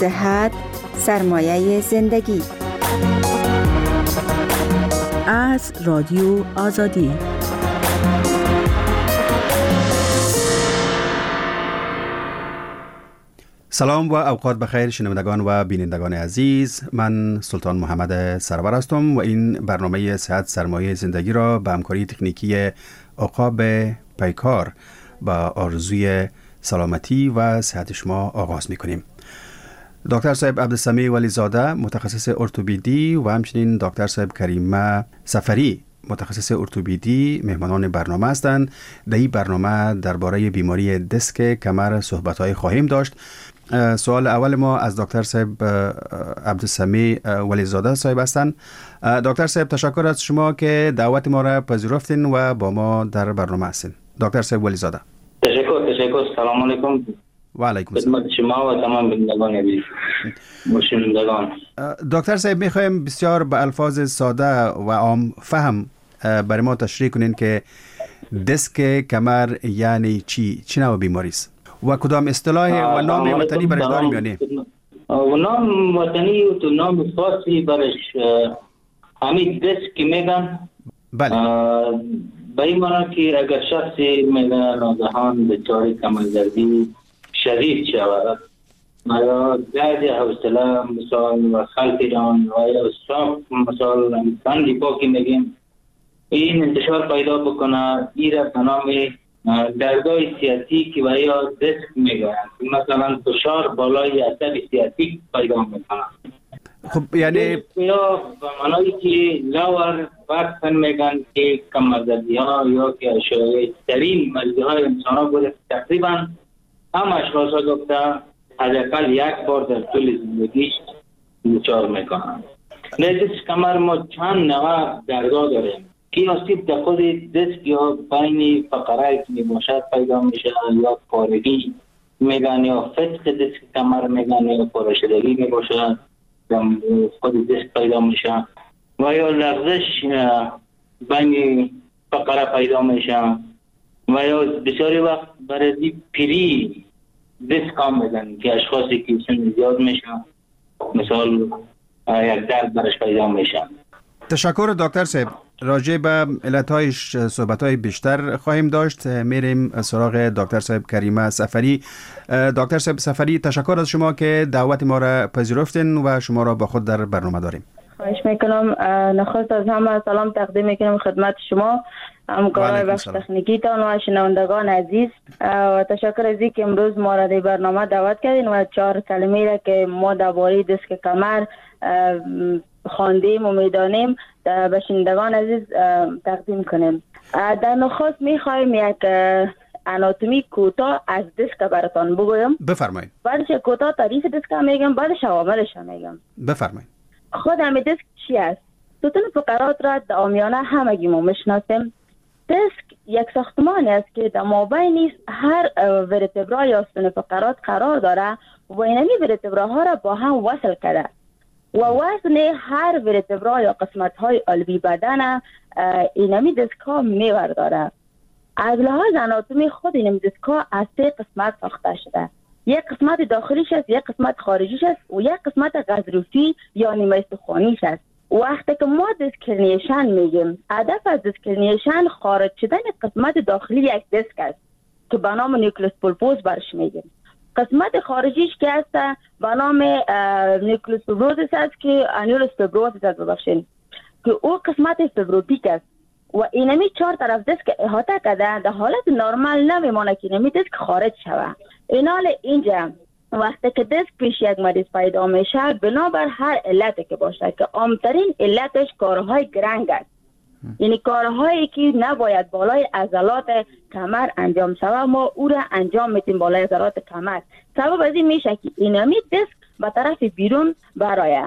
صحت سرمایه زندگی. از رادیو آزادی. سلام و اوقات بخیر شنوندگان و بینندگان عزیز. من سلطان محمد سرور هستم و این برنامه صحت سرمایه زندگی را به همکاری تکنیکی عقاب پیکار با آرزوی سلامتی و صحت شما آغاز می‌کنیم. دکتر صاحب عبدالسمیع ولیزاده متخصص ارتوپدی و همچنین دکتر صاحب کریمه سفری متخصص ارتوپدی مهمانان برنامه هستند. در این برنامه درباره بیماری دیسک کمر صحبت‌های خواهیم داشت. سوال اول ما از دکتر صاحب عبدالسمیع ولیزاده صاحب هستند. دکتر صاحب تشکر از شما که دعوت ما را پذیرفتین و با ما در برنامه هستین. دکتر صاحب ولیزاده. تشکر. سلام علیکم. و علیکم السلام. خدمت شما و تمام بینندگان عزیز. مشنوندگان. دکتر صاحب میخوایم بسیار به الفاظ ساده و عام فهم برای ما تشریح کنین که دیسک کمر یعنی چی نوع بیماری است و کدام اصطلاح و نام وطنی برش داریم یا نه؟ و نام وطنی و نام خاصی برش همین دیسک میگن. بله. به این معنی که اگر شخصی میگن ناگهان دچار کمرزدی شدید شود یا درد حوصله مثال و خلطیران و یا استراف مثال بندی پاکی میگیم این انتشار پیدا بکنه ایره به نام دردهای سیاتیک و یا دیسک میگن. مثلا فشار بالای عصب سیاتیک پیدا میکنه. خب یعنی یا به معنی که لور بکسن میگن که کمرزدی ها یا که شایع ترین مریضی های انسان ها بوده تقریبا هم اشخاص ها دکتر حداقل یک بار در طول زندگیش دچار میکنن. دیسک کمر ما چند نوع دردها داریم که آسیب در خود دیسک یا بین فقرات می باشد پیدا میشه یا پارگی میگن یا فتق دیسک کمر میگن یا پارشدگی می باشد خود دیسک پیدا میشه و یا لغزش بین فقره پیدا میشه و یا بسیاری وقت برای پیری دیسک هم میگن که اشخاصی که سن زیاد میشه مثال یک درد برش پیدا میشه. تشکر دکتر صاحب. راجع به علت‌هایش صحبت‌های بیشتر خواهیم داشت. میریم سراغ دکتر صاحب کریمه سفری. دکتر صاحب سفری تشکر از شما که دعوت ما را پذیرفتین و شما را با خود در برنامه داریم. خواهش میکنم. نخست از همه سلام تقدیم میکنم خدمت شما همکارای بخش تکنیکی تان و شنوندگان عزیز و تشکر از اینکه امروز ما را در برنامه دعوت کردین و 4 کلمه را که ما درباره دیسک کمر خواندیم و میدانیم به شنوندگان عزیز تقدیم کنیم. در نخست میخوایم یک آناتومی کوتاه از دیسک براتون بگویم. بفرمایید. بعدش کوتاه تعریف دیسک میگم، بعدش عواملش میگم. بفرمایید. خود همین دیسک چی است؟ ستون فقرات را عامیانه همگی ما میشناسیم. دیسک یک ساختمانی است که در مابین هر ورتبرا یا ستون فقرات قرار داره و اینمی ورتبراها را با هم وصل کرده و وزن هر ورتبرا یا قسمت های علوی بدن اینمی دیسک ها میور داره. از لحاظ آناتومی خود اینمی دیسک ها از 3 قسمت ساخته شده. یک قسمت داخلیش است، یک قسمت خارجیش است و یک قسمت غضروفی یا نیمه استخوانیش است. وقتی که ما دیسکرنیشن میگیم، هدف از دیسکرنیشن خارج شدن قسمت داخلی یک دیسک است که به نام نیوکلیوس پولپوس برش میگیم. قسمت خارجیش که است به نام نیوکلیوس فیبروزیس است که انیولوس فیبروزیس است ببخشید که او قسمت فیبروتیک است و اینمی 4 طرف دیسک احاطه کرده. در حالت نرمال نمیمونه که اینمی دیسک خارج شود. اینال اینجا وقتی که دیسک پیش یک مریض پیدا میشه بنابر هر علتی که باشه که عامترین علتش کارهای گرنگ است، یعنی کارهایی که نباید بالای عضلات کمر انجام شود ما او را انجام میتیم بالای عضلات کمر. سبب از این میشه که اینمی دیسک به طرف بیرون برآید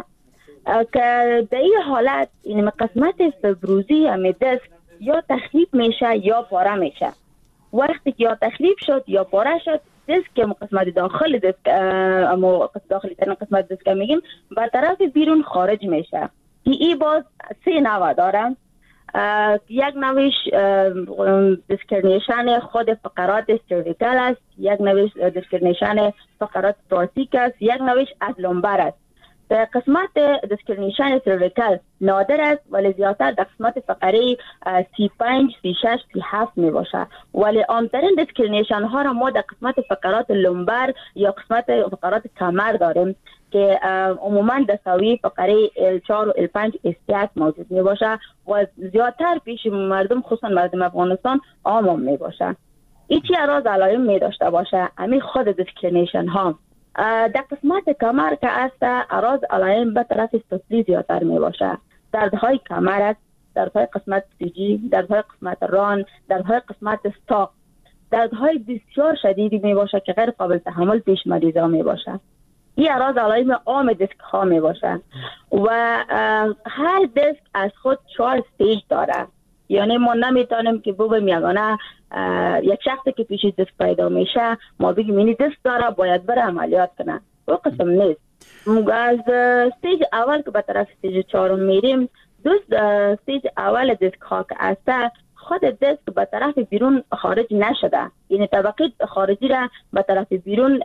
که در این حالت این قسمت فیبروزی همی دیسک یا تخریب میشه یا پاره میشه. وقتی که یا تخریب شد یا پاره شد دیسک که قسمت داخل دیسک داخلی ترین قسمت دیسک میگیم به طرف بیرون خارج میشه. این باز 3 نوع داره. یک نوعش دیسکرینیشن خود فقرات سرویکال است، یک نوعش دیسکرینیشن فقرات تورسیک است، یک نوعش از لومبر است. در قسمت دیسکرینیشن سرویکال نادر است ولی زیادتر در قسمت فقره 35 36 37 می باشد، ولی عامترین دیسکرینیشن ها را ما در قسمت فقرات لومبر یا قسمت فقرات کمر داریم که عموما در سوی فقره L4 و L5 S8 موجود می باشد و زیادتر پیش مردم خصوصا مردم افغانستان عام می باشد. ایچی اراز علائم می داشته باشه همین خود دیسکرینیشن ها. در قسمت کمر که است اراز علائم به طرف سفلی زیادتر می باشه. دردهای کمر است، دردهای قسمت سیجی، دردهای قسمت ران، دردهای قسمت استاق، دردهای بسیار شدیدی می باشه که غیر قابل تحمل پیش مریضا می باشه. این اراز علائم عام دیسک ها می باشه و هر دیسک از خود 4 استیج داره. یعنی ما نمیتونیم که بگیم یگانه یک شخصی که پیش دیسک پیدا میشه ما بگیم اینی دیسک داره باید بره عملیات کنه، او قسم نیست. از استیج اول که به طرف استیج 4 میریم، دوست استیج اول دیسک ها که است خود دیسک به طرف بیرون خارج نشده، یعنی طبقه خارجی را به طرف بیرون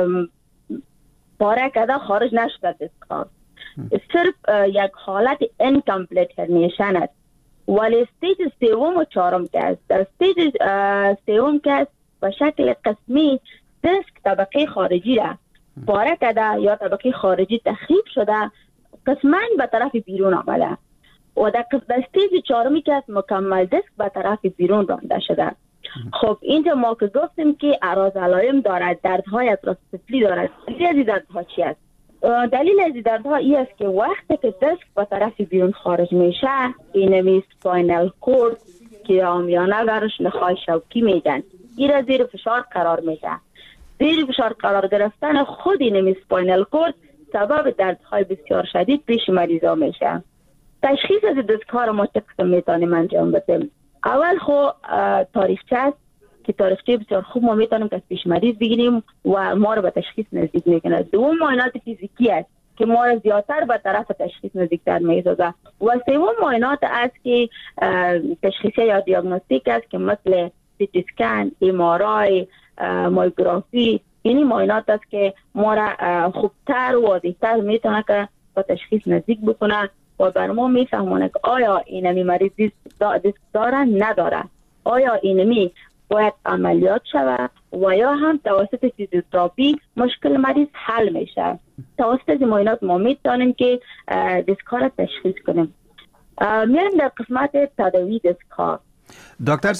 پاره کرده خارج نشده دیسک ها، صرف یک حالت انکامپلیت هرنیشن است. ولی استیج سوم و چهارم که است، در استیج سوم که است به شکل قسمی دیسک طبقه خارجی را پاره کرده یا طبقه خارجی تخریب شده قسما به طرف بیرون آمده و در استیج چهارمی که است مکمل دیسک به طرف بیرون رانده شده. خب اینجا ما که گفتیم که اراز علائم دارد، دردهای اطراف سفلی دارد، دلیل دردها چی است؟ دلیل از دردها این است که وقتی که دیسک به طرف بیرون خارج میشه اینمی سپاینال کورد که عامیانه برش نخاع شوکی میگن این را زیر فشار قرار میده. زیر فشار قرار گرفتن خود اینمی سپاینال کورد سبب دردهای بسیار شدید پیش مریضا میشه. تشخیص از دیسک ها را ما چه قسم میتونیم انجام بدیم؟ اول خو تاریخچه است که تاریخچه بسیار خوب ما میتونیم که از پیش مریض بگیریم و ما را به تشخیص نزدیک میکنه. دوم معاینات فیزیکی است که ما را زیادتر به طرف تشخیص نزدیکتر میسازه و سوم معاینات است که تشخیصی یا دیاگنوستیک است که مثل سیتی اسکن، ام آر آی، مایوگرافی. این معاینات است که ما را خوبتر و واضح‌تر میتونه که به تشخیص نزدیک بکنه و بر ما میفهمونه که آیا اینمی مریض دیسک داره نداره، آیا اینمی باید عملیات شوه و یا هم توسط فیزیوتراپی مشکل مریض حل میشه. توسط از معاینات ما میتونیم که دیسک ها را تشخیص کنیم. میریم در قسمت تداوی دیسک ها. دکتر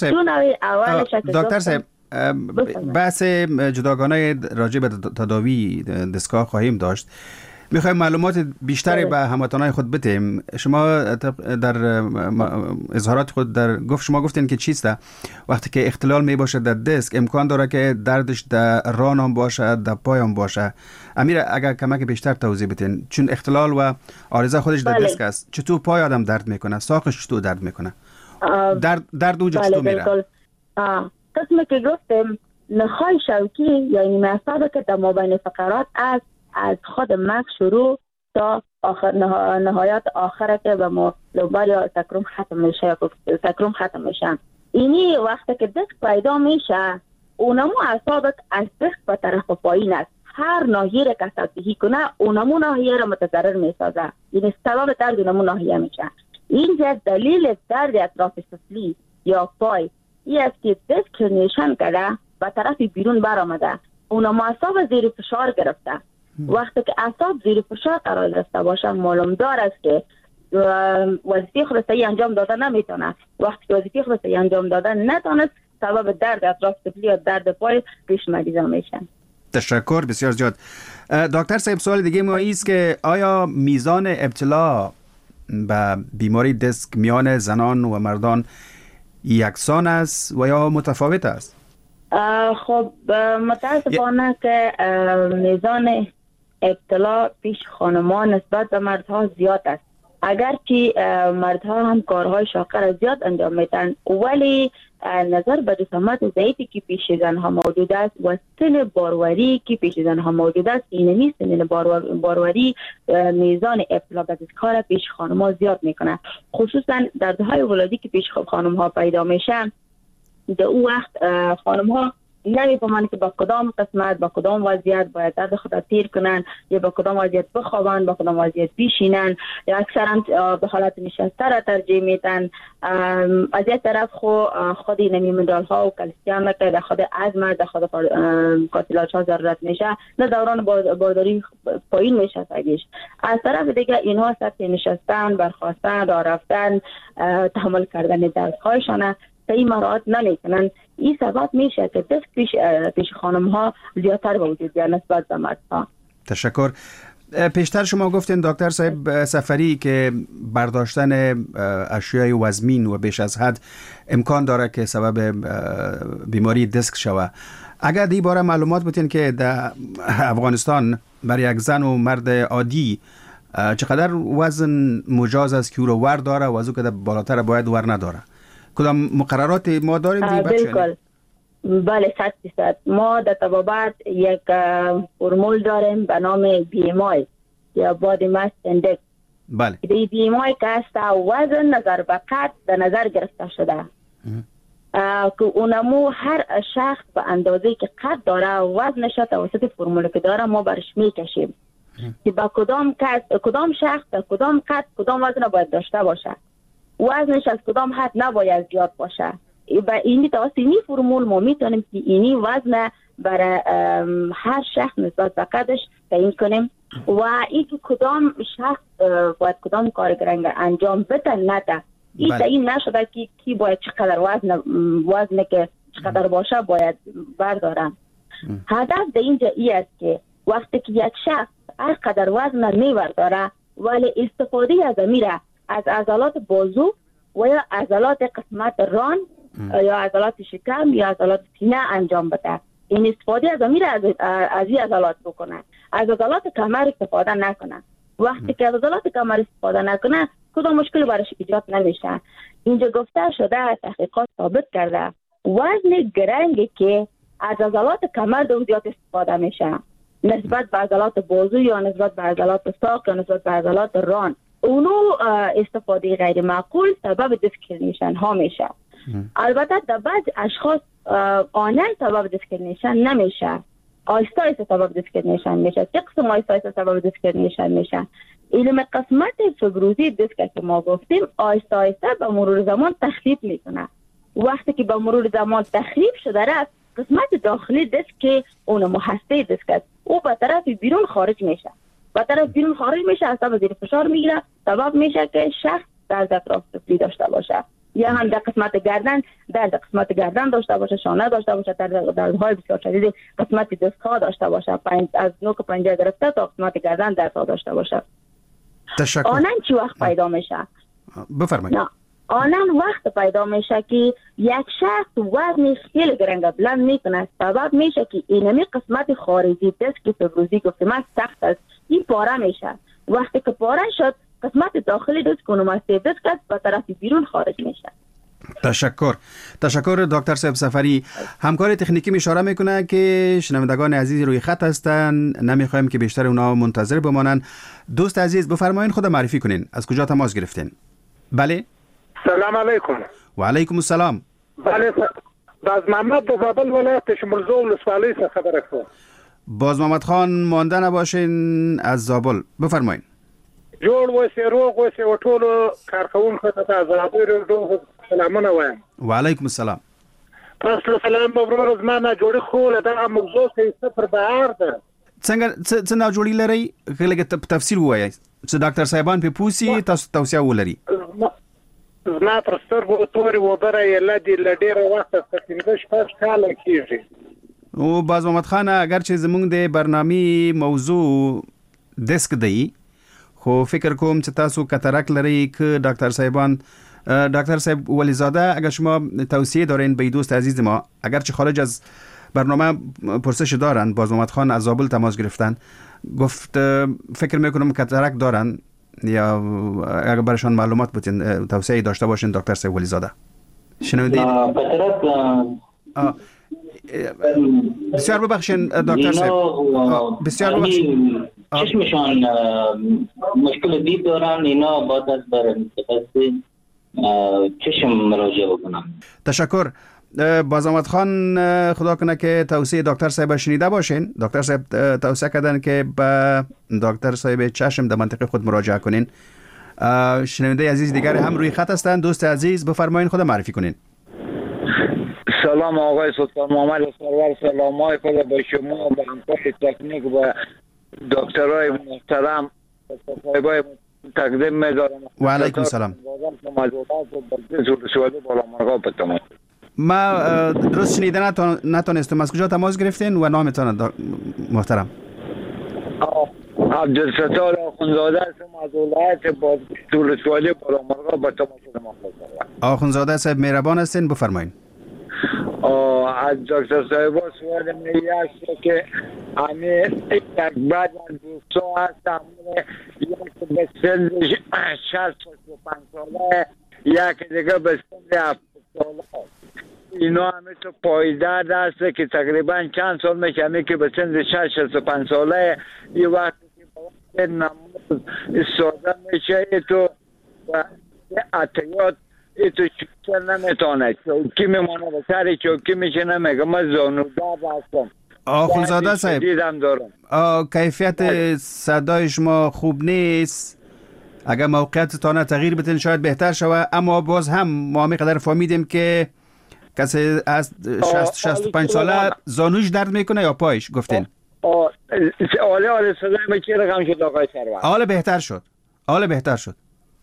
صاحب بحث جداگانه راجع به تداوی دیسک ها خواهیم داشت. میخوایم معلومات بیشتری به هموطنان خود بدیم. شما در اظهارات خود شما گفتین که چیست وقتی که اختلال می باشه در دیسک امکان داره که دردش در ران هم باشه، در پای هم باشه. امیر اگر کمک بیشتر توضیح بدین، چون اختلال و عارضه خودش در دیسک است، چطور پای آدم درد میکنه، ساقش چطور درد میکنه، درد اونجا چطور میره؟ قسمی که گفتم نخاع شوکی یعنی معصبه که در مابین فقرات است، از خود مغز شروع تا آخر نهایت آخره که به ما لوبر یا سکروم ختم میشه. اینی وقتی که دیسک پیدا میشه اونمو اعصاب از دیسک به طرف پایین است، هر ناحیه را که تطبیقی کنه اونمو ناحیه را متضرر میسازه، یعنی سبب درد اونمو ناحیه میشه. اینجا دلیل درد اطراف سفلی یا پای این است که دیسک نیشن کرده به طرف بیرون برآمده، اونمو اعصاب زیر فشار گرفته. وقتی که اعصاب زیر فشار قرار گرفته باشه معلوم دار است که وظیفه خود صحیح انجام دادن نمیتونه. وقتی که وظیفه خود صحیح انجام دادن نتونست سبب درد اطراف سفلی یا درد پای پیش مریضا میشن. تشکر بسیار زیاد. دکتر صاحب سوال دیگه ما است که آیا میزان ابتلا به بیماری دیسک میان زنان و مردان یکسان است و یا متفاوت است؟ خب متاسفانه که میزان ابتلا پیش خانمان نسبت به مردها زیاد است. اگرچه مردها هم کارهای شاقه زیاد انجام میتن، ولی نظر به جسامت ضعیفی که پیش زنها موجود است و سن باروری که پیش زنها موجود است، اینمی سن باروری میزان ابتلا به کار پیش خانم‌ها زیاد میکنه، خصوصا دردهای ولادی که پیش خانم‌ها پیدا میشه. در او وقت خانم‌ها نمیفهمن که با کدام قسمت با کدام وضعیت باید درد خود تیر کنن، یا با کدام وضعیت بخوابن، با کدام وضعیت بشینن، یا اکثرا به حالت نشسته را ترجیح میدن. از یک طرف خود نمی مندال ها و کلسیم که در خود عظم در خود کارتیلاژ ها ضرورت میشه، نه دوران بارداری پایین میشه سگیش. از طرف دیگه اینها سطح نشستن، برخاستن، راه رفتن، تحمل کردن دردهایشان این مراعات نمیکنن. این سبب میشه که دست پیش خانم ها زیادتر به وجود بیاد نسبت به مردها. تشکر. پیشتر شما گفتین دکتر صاحب صفری که برداشتن اشیای وزمین و بیش از حد امکان داره که سبب بیماری دیسک شوه. اگر دی باره معلومات بتین که در افغانستان برای یک زن و مرد عادی چقدر وزن مجاز است که او رو ور داره و از او که بالاتر باید ور نداره؟ کدام مقررات ما داریم؟ بالکل. بله 100%. ما در طبابت یک فرمول داریم به نام BMI یا Body Mass Index. بله. این BMI که است وزن نظر به قد در نظر گرفته شده که اونمو هر شخص به اندازه که قد داره وزنش توسط فرمول که داره ما برش میکشیم که با کدام شخص کدام قد کدام وزن باید داشته باشه، وزنش از کدام حد نباید زیاد باشه. با اینی توسط این فرمول ما میتونیم که اینی وزن برای هر شخص نسبت به قدش تعیین کنیم و اینکه کدام شخص باید کدام کارگرنگ انجام بده نده. این تعیین نشده که کی باید چقدر وزن که چقدر باشه باید بردارن. هدف در اینجا ای است که وقتی که یک شخص هر قدر وزن میبرداره ولی استفاده از امیره از عضلات بازو و یا عضلات قسمت ران یا عضلات شکم یا عضلات سینه انجام بده. این استفاده از امیر از این عضلات بکنه، از عضلات کمر استفاده نکنه. وقتی که از عضلات کمر استفاده نکنه کدام مشکل برش ایجاد نمیشه. اینجا گفته شده، تحقیقات ثابت کرده وزن گرنگی که از عضلات کمر دو زیاد استفاده میشه نسبت به عضلات بازو یا نسبت به عضلات ساق یا نسبت به عضلات ران، اونو استفاده غیر معقول سبب دیسکریمینیشن ها میشه. البته در بعض اشخاص آنن سبب دیسکریمینیشن نمیشه، آیستا آیستا سبب دیسکریمینیشن میشه. چه قسم آیستا آیستا سبب دیسکریمینیشن میشه؟ علم قسمت فبروزی دیسک که ما گفتیم آیستا آیستا به مرور زمان تخریب میکنه. وقتی که به مرور زمان تخریب شده رفت قسمت داخلی دیسک که اون محسته دیسک است او به طرف بیرون خارج میشه، به طرف بیرون خارج میشه، اصلا زیر فشار میگیره، سبب میشه که شخص درد اطراف سفلی داشته باشه یا هم در قسمت گردن قسمت گردن داشته باشه، شانه داشته باشه، دردهای بسیار شدید قسمت دست ها داشته باشه، از نوک پنجه گرفته تا قسمت گردن دردها داشته باشه. تشکر. آنن چی وقت پیدا میشه؟ بفرمایید. آنن وقت پیدا میشه که یک شخص وزن خیلی گرنگ بلند میکنه، سبب میشه که اینمی قسمت خارجی دست فبروزی گفتیم سخت است، این پاره میشه. وقتی که پاره شد قسمت داخلی دست کنومسته دست کس به طرف بیرون خارج میشه. تشکر دکتر صاحب صفری. همکار تکنیکی اشاره میکنه که شنوندگان عزیز روی خط هستن، نمیخوایم که بیشتر اونا منتظر بمانن. دوست عزیز بفرمایید خود معرفی کنین، از کجا تماس گرفتین؟ بله. سلام علیکم. و علیکم السلام. بله باز محمد دو زابل ولایت شمرزو ولسوالی څخه خبره کوم. باز محمد خان مانده نباشین از زابل، بفرمایید. جوړ وسی روغ وسی و ټولو کارکونکو ته ازادي سلامونه وایم. و علیکم السلام. تاسو سلام برور زما نه جوړی خو له دغه موضوع کې صفر بهار ده. څنګه نه جوړی لري خلک تفصیل وایي چې ډاکټر صاحبان په پوسی تاسو توصیه ولري. زما پر سترګو تورې وبره یې لدی لډیره وخت څخه شپږ کاله کیږي. او باز محمد خان اگر چې زمونږ د برنامې موضوع دیسک دی خو فکر کوم چې تاسو کاتاراک لري که دکتر صاحب ولیزاده اگر شما توصیه دارین به دوست عزیز ما اگر چه خارج از برنامه پرسش دارن، باز محمد خان از زابل تماس گرفتن، گفت فکر میکنم کاتاراک دارن، یا اگر برشان معلومات بودین توصیه داشته باشین دکتر صاحب ولی زاده. شنویدید؟ بسیار ببخشین دکتر صاحب. بسیار ببخشین. چشمشان مشکل دید دارن، اینا باید از بر متخصص چشم مراجعه بکنم. تشکر. بازآمد خان خدا کنه که توصیه دکتر صاحب شنیده باشین. دکتر صاحب توصیه کردن که به دکتر صاحب چشم در منطقه خود مراجعه کنین. شنونده عزیز دیگر هم روی خط هستند. دوست عزیز بفرمایین، خود معرفی کنین. سلام آقای سلطان محمد سرور، سلامای خود به شما و به همکار تکنیک و دکترای محترم صاحبای تقدیم می‌دارم. و علیکم سلام. ما درست شنیده نتونستم. از کجا تماس گرفتین و نامتان محترم؟ عبدالستار آخونزاده هستم از ولایت ولسوالی بالامرغا به تماس شما هستم. آخونزاده صاحب مهربان هستین، بفرمایید. از دکتر صاحب سوال میگه است که همین یک بعد از دوستان هستم یک به سن 65 ساله، یک دیگه به سن 70 ساله. اینا همه تو پایدار هست که تقریبا چند سال میشه همه که به سن 65 ساله یه وقتی که نماز استاده میشه تو و اتیات تو چوکه نمیتونه، چوکی میمونه به سر چوکی میشه نمیگه من زانودار هستم. آخونزاده صاحب کیفیت صدای شما خوب نیست. اگر موقعیتتان تغییر بدین شاید بهتر شود، اما باز هم ما قدر فهمیدیم که کسی از 65 ساله زانوش درد میکنه یا پایش گفتین؟ آله صدای ما چی رقم شد آقای سرور؟ حالا بهتر شد.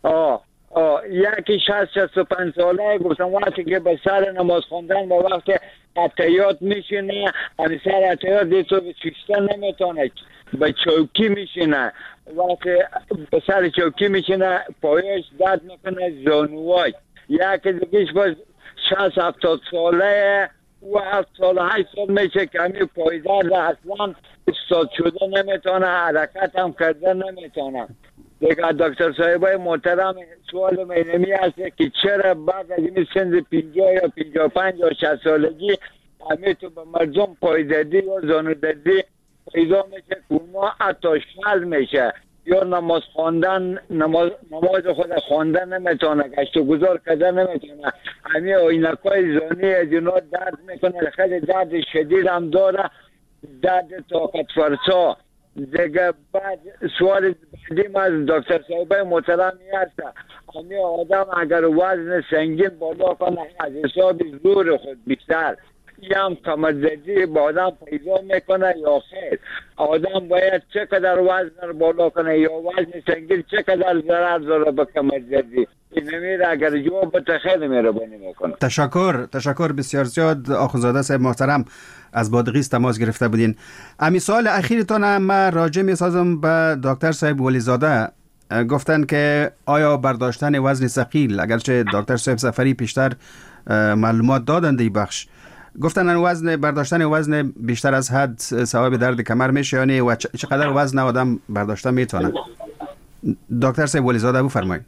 یکی 65 ساله گفتم وقتی که به سر نماز خوندن با وقت اتیات میشینه همین سر اتیات دیتو به چیستن نمیتونه، به چوکی میشینه، وقتی به سر چوکی میشینه پایش درد میکنه زانوای. یکی دیگهش باز 60-70 ساله و 7 سال 8 سال میشه که همین پایدار اصلا استاد شده نمیتونه، حرکت هم کرده نمیتونه. دیگه دکتر صاحبای محترم سوال مینمی هست که چرا بعد از این سن 50 یا 55 یا 60 سالگی همه تو به مردم پایدردی یا زانودردی پیدا میشه که اونا حتی شل میشه یا نماز خواندن نماز خود خواندن نمیتونه، گشت و گذار کردن نمیتونه، همین عینکای زانی از اینا درد میکنه، خیلی درد شدید هم داره، درد طاقت فرسا. دیگه بعد سوال بعدیم از دکتر صاحبای محترمی هست همین آدم اگر وزن سنگین بالا کنه از حساب زور خود بیشتر یه هم کمرزدی با آدم پیدا میکنه یا خیر؟ آدم باید چقدر وزن رو بالا کنه یا وزن سنگین چقدر ضرر داره به کمرزدی؟ این میره اگر جواب بده خیلی مهربانی میکنه. تشکر بسیار زیاد آخونزاده صاحب محترم از بادغیس تماس گرفته بودین. امی سوال اخیرتان من راجع میسازم به دکتر صاحب ولی زاده. گفتن که آیا برداشتن وزن ثقیل، اگرچه دکتر صاحب سفری پیشتر معلومات دادن دی بخش، گفتن برداشتن وزن بیشتر از حد سبب درد کمر میشه یعنی و چقدر وزن آدم برداشتن میتونه؟ دکتر صاحب ولی زاده بفرمایید.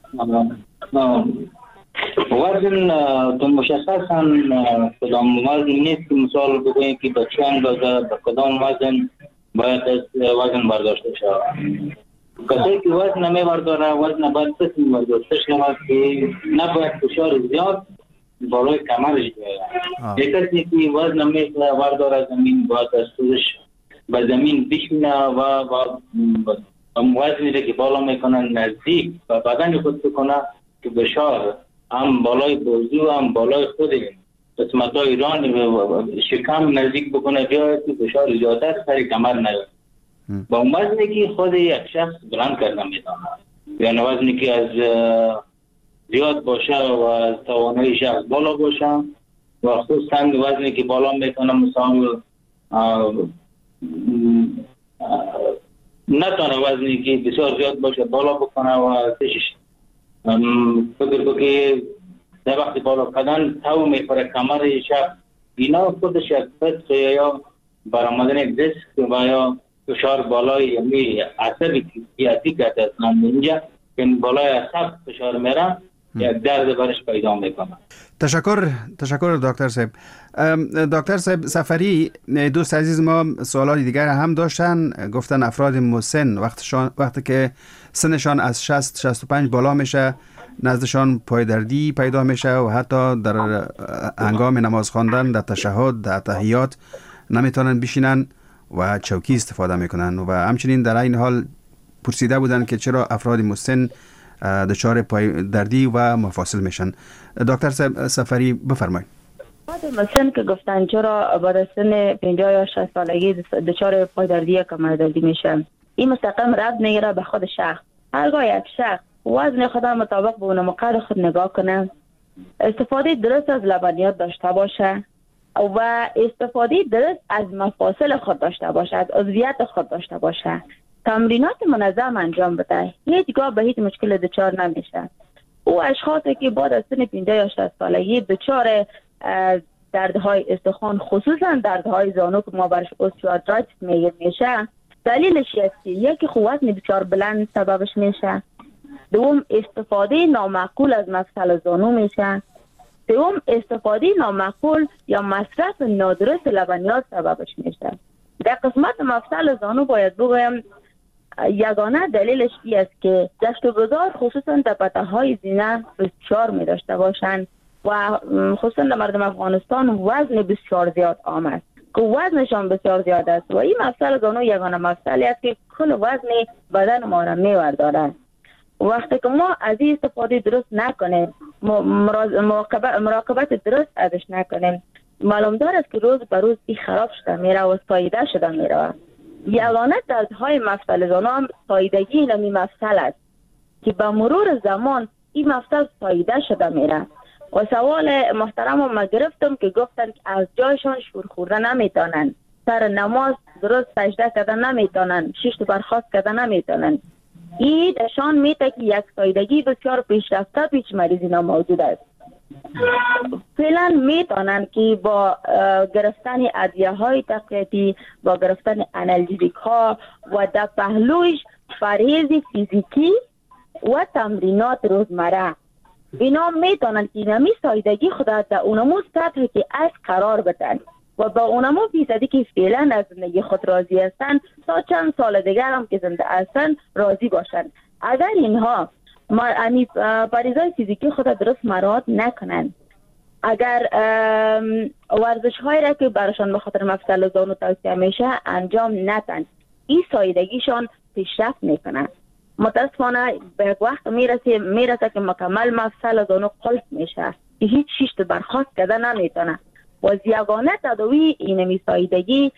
وزن تو مشخصا کدام وزن نیست که مثال بگوییم که به چه اندازه به کدام وزن باید وزن برداشته شود. کسی که وزن نمیبرداره وزن باید قسم برداشته شود که نباید فشار زیاد بالای کمرش بیاید. یک کسی که وزن نمیبرداره زمین باید از خودش به زمین بشینه و وزنی که بالا میکنه نزدیک و بدن خود بکنه که فشار هم بالای بازو هم بالای خود قسمت های ایران شکم نزدیک بکنه جایی که فشار زیادتر سر کمر نیاد. با وزنی که خود یک شخص بلند کردن میتونه، یعنی وزنی که از زیاد باشه و از توانایی شخص بالا باشه و خصوصا وزنی که بالا میتونه مثلا نتونه وزنی که بسیار زیاد باشه بالا بکنه و تشش فکر بکی در وقتی بالا کردن تو میخوره کمر شخص، اینا خودش یک پس یا برآمدن یک دست و یا فشار بالای یعنی عصبی که سیاسی کرده اصلا اینجا که بالای 7 فشار میره یک درد برش پیدا میکنه. تشکر دکتر صاحب. دکتر صاحب سفری، دوست عزیز ما سوالات دیگر هم داشتن. گفتن افراد مسن وقتی که سنشان از 60-65 بالا میشه نزدشان پایدردی پیدا میشه و حتی در هنگام نماز خواندن در تشهد در تحیات نمیتونن بشینن و چوکی استفاده میکنن و همچنین در این حال پرسیده بودن که چرا افراد مسن دچار پایدردی و مفاصل میشن. دکتر سفری بفرمایید. مسن که گفتن چرا بعد سن 50 یا 60 سالگی دچار پایدردی یا کمردردی میشن، این مستقیم ربط میگیره به خود شخص. هرگاه یک شخص وزن خود مطابق به اون مقدار خود نگاه کنه، استفاده درست از لبنیات داشته باشه و استفاده درست از مفاصل خود داشته باشه، از عضویت خود داشته باشه، تمرینات منظم انجام بده، هیچگاه به هیچ مشکل دچار نمیشه. او اشخاصی که بعد از سن 50 یا 60 سالگی دچار دردهای استخوان، خصوصا دردهای زانو که ما برش اوستیوآرتریتیس میشه، دلیلش است که یکی وزن بسیار بلند سببش میشه، دوم استفاده نامعقول از مفصل زانو میشه، دوم استفاده نامعقول یا مصرف نادرست لبنیات سببش میشه. در قسمت مفصل زانو باید بگویم یگانه دلیلش این است که گشت و گذار خصوصا در پته‌های زینه بسیار می داشته باشند و خصوصا در مردم افغانستان وزن بسیار زیاد آمد که وزنشان بسیار زیاد است و این مفصل زانو یگانه مفصلی است که کل وزن بدن ما را می‌ورداره. وقتی که ما از این استفاده درست نکنیم، مراقبت درست ازش نکنیم، معلوم دار است که روز به روز این خراب شده میره و ساییده شده میره. یگانه دردهای مفصل زانو هم ساییدگی نمی مفصل است که به مرور زمان این مفصل ساییده شده میره. و سوال محترم ما گرفتم که گفتن که از جایشان شور خورده نمیتونن، سر نماز درست سجده کردن نمیتونن، شیشت برخاست کردن نمیتونن. این نشان میده که یک ساییدگی بسیار پیشرفته پیش مریض اینا موجود است. فعلا میتونن که با گرفتن ادویه های تقویتی، با گرفتن آنالژیک ها و در پهلوش پرهیز فیزیکی و تمرینات روزمره، اینا میتونن که نمی ساییدگی خود در اونمو سطحی که از قرار بدن و با اونمو فیصدی که فعلا از زندگی خود راضی هستن تا چند سال دیگر هم که زنده هستن راضی باشن. اگر اینها پریزای فیزیکی خود درست مراعات نکنن، اگر ورزش هایی را که براشان به خاطر مفصل زانو توصیه میشه انجام ندن، این ساییدگیشان پیشرفت میکنن. متاسفانه به یک وقت میرسه که مکمل مفصل زانو قلف میشه که هیچ شیشت برخاست کردن نمیتونه و یگانه تداوی اینمی ساییدگی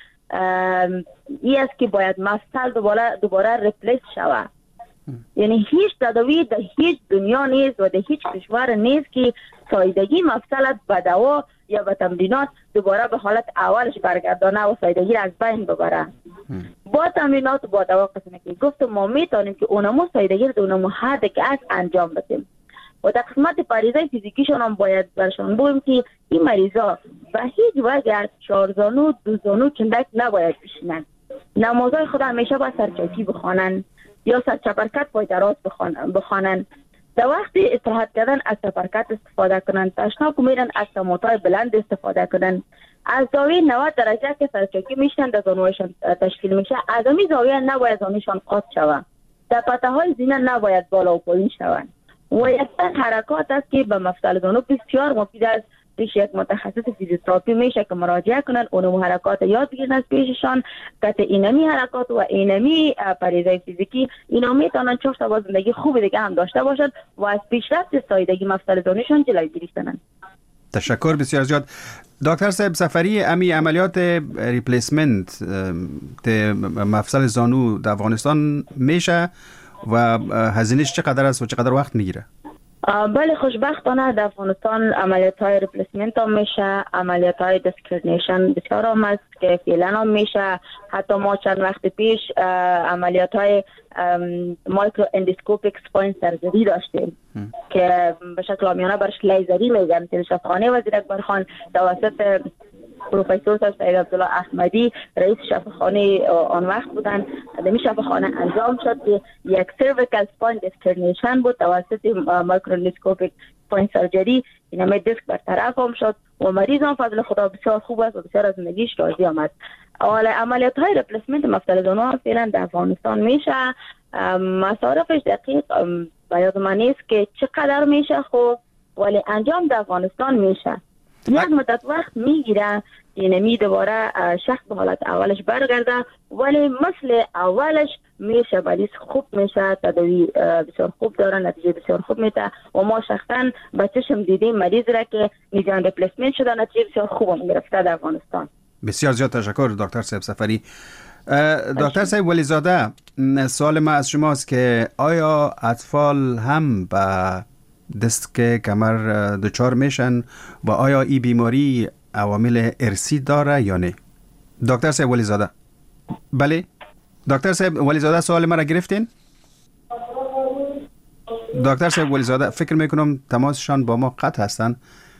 این است که باید مفصل دوباره ریپلیس شود. یعنی هیچ تداوی در هیچ دنیا نیست و در هیچ کشور نیست که ساییدگی مفصلت به دوا یا به تمرینات دوباره به حالت اولش برگردانه و ساییدگی از بین ببره. با تمرینات و با دوا قسمه که گفتم ما میتونیم که اونمو ساییدگی رو اونمو حد که از انجام بدیم و در قسمت پریزای فیزیکیشون هم باید برشان بگیم که این مریضا به هیچ وجه از 4 زانو 2 زانو چندک نباید بشینن. نمازهای خود همیشه با سرچوکی بخوانن یا سرچپرکت پای دراز بخوانن. در وقت استراحت کردن از چپرکت استفاده کنن، تشناب میرن از تموتای بلند استفاده کنن. از زاویه 90 درجه که سرچوکی میشن در زانویشان تشکیل میشه، از امی زاویه نباید زانویشان قاط شوند. در پته‌های زینه نباید بالا و پایین شوند. و یک حرکات است که به مفصل زانو بسیار مفید است. پیش یک متخصص فیزیوتراپی میشه که مراجعه کنن، اونم حرکات یاد بگیرن از پیششان که اینمی حرکات و اینمی پریزای فیزیکی اینا میتونن 4 تا زندگی خوب دیگه هم داشته باشن و از پیشرفت ساییدگی مفصل زانوشون جلوگیری کنن. تشکر بسیار زیاد. دکتر صاحب سفری، امی عملیات ریپلیسمنت مفصل زانو در افغانستان میشه و هزینه‌اش چقدر است و چقدر وقت میگیره؟ بله، خوشبختانه در افغانستان عملیات های ریپلیسمنت هم میشه، عملیات های دیسکرینیشن بسیار هم است که فعلا هم میشه. حتی ما چند وقت پیش عملیات های مایکرو اندوسکوپیک سپاین سرجری داشتیم که به شکل عامیانه برش لیزری میگن. تلشفخانه وزیر اکبر خان توسط پروفسور سید عبدالله احمدی رئیس شفاخانه آن وقت بودن. در شفاخانه انجام شد که یک سرویکال سپاین دیسکرنیشن بود توسط مایکرونسکوپیک سپاین سرجری. این همه دیسک برطرف هم شد و مریض هم فضل خدا بسیار خوب است و بسیار از زندگیش راضی آمد. عملیات های ریپلیسمنت مفتل دونور فعلا در افغانستان میشه. مصارفش دقیق به یاد من نیست که چقدر میشه خوب، ولی انجام در افغانستان میشه. یک مدت وقت میگیره اینمی دوباره شخص به حالت اولش برگرده، ولی مثل اولش میشه. مریض خوب میشه، تداوی بسیار خوب داره، نتیجه بسیار خوب میده و ما شخصا به چشم دیدیم مریض را که میزان ریپلیسمنت شده نتیجه بسیار خوب گرفته در افغانستان. بسیار زیاد تشکر دکتر صاحب سفری. دکتر صاحب ولی زاده، سوال ما از شماست که آیا اطفال هم به دیسک کمر دچار میشن و آیا این بیماری عوامل ارثی داره یا نه؟ دکتر صاحب ولی زاده. بله دکتر صاحب ولی زاده سوال ما را گرفتین؟ دکتر صاحب ولی زاده فکر میکنم تماسشان با ما قطع هستن.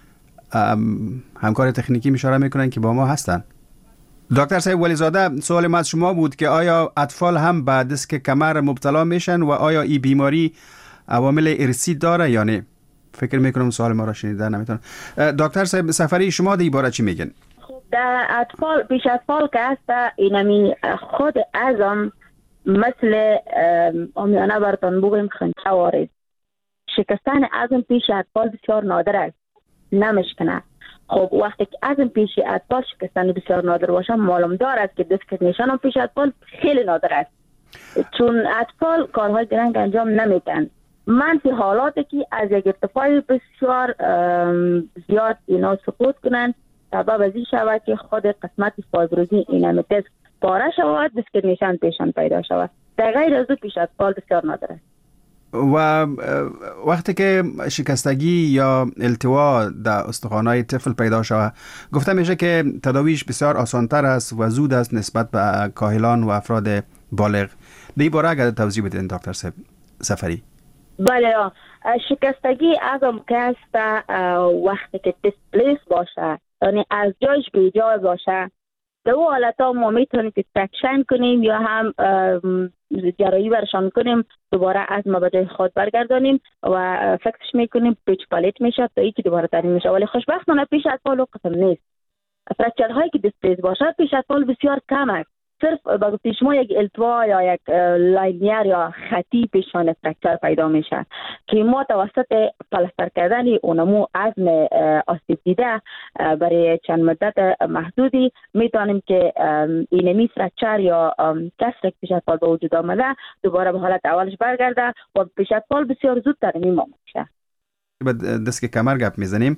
همکار تکنیکی اشاره میکنن که با ما هستن. دکتر صاحب ولی زاده سوال ما از شما بود که آیا اطفال هم به دیسک کمر مبتلا میشن و آیا این بیماری عوامل ارثی داره یا نه؟ فکر میکنم سوال ما را شنیده نمیتونم. دکتر صاحب سفری شما در این باره چی میگن؟ در اطفال پیش اطفال که هست اینمی خود ازم مثل آمیانه براتون بگویم خنچه وارد شکستن ازم پیش اطفال بسیار نادر است، نمشکنه. خب وقتی که ازم پیش اطفال شکستن بسیار نادر باشه معلوم دار است که دیسکرنیشن هم پیش اطفال خیلی نادر است، چون اطفال کارهای درنگ انجام نمیتن. من فی حالاتی که از یک ارتفاع بسیار زیاد اینا سقوط کنن سبب از این شود که خود قسمت فایبروزی اینم دیسک پاره شود، دیسکرنیشن پیشان پیدا شود. در غیر از او پیش اطفال بسیار نادر است. و وقتی که شکستگی یا التوا در استخوان‌های طفل پیدا شود گفته میشه که تداویش بسیار آسان‌تر است و زود است نسبت به کاهلان و افراد بالغ. در این باره اگر توضیح بدین دکتر صاحب سفری. بله، شکستگی عظم که است وقتی که دیسپلیس باشه، یعنی از جایش به جای باشه، در اون حالت ها ما میتونیم که سکشن کنیم یا هم جراحی برشان کنیم، دوباره از ما به جای خود برگردانیم و فکسش میکنیم، پیچ پالیت میشه تا ای که دوباره ترین میشه. ولی خوشبختانه پیش اطفال و قسم نیست. فرکچر هایی که دیسپلیس باشه پیش اطفال بسیار کم است. صرف با گفته شما یک التوا یا یک لاینیر یا خطی پیشان فرکچر پیدا میشه که ما توسط پلاستر کردن اونمو عظم آسیب دیده برای چند مدت محدودی میتونیم که اینمی فرکچر یا کسر که پیش اطفال به وجود آمده دوباره به حالت اولش برگرده و پیش اطفال بسیار زودتر میمونه میشه. به دیسک کمر گپ میزنیم.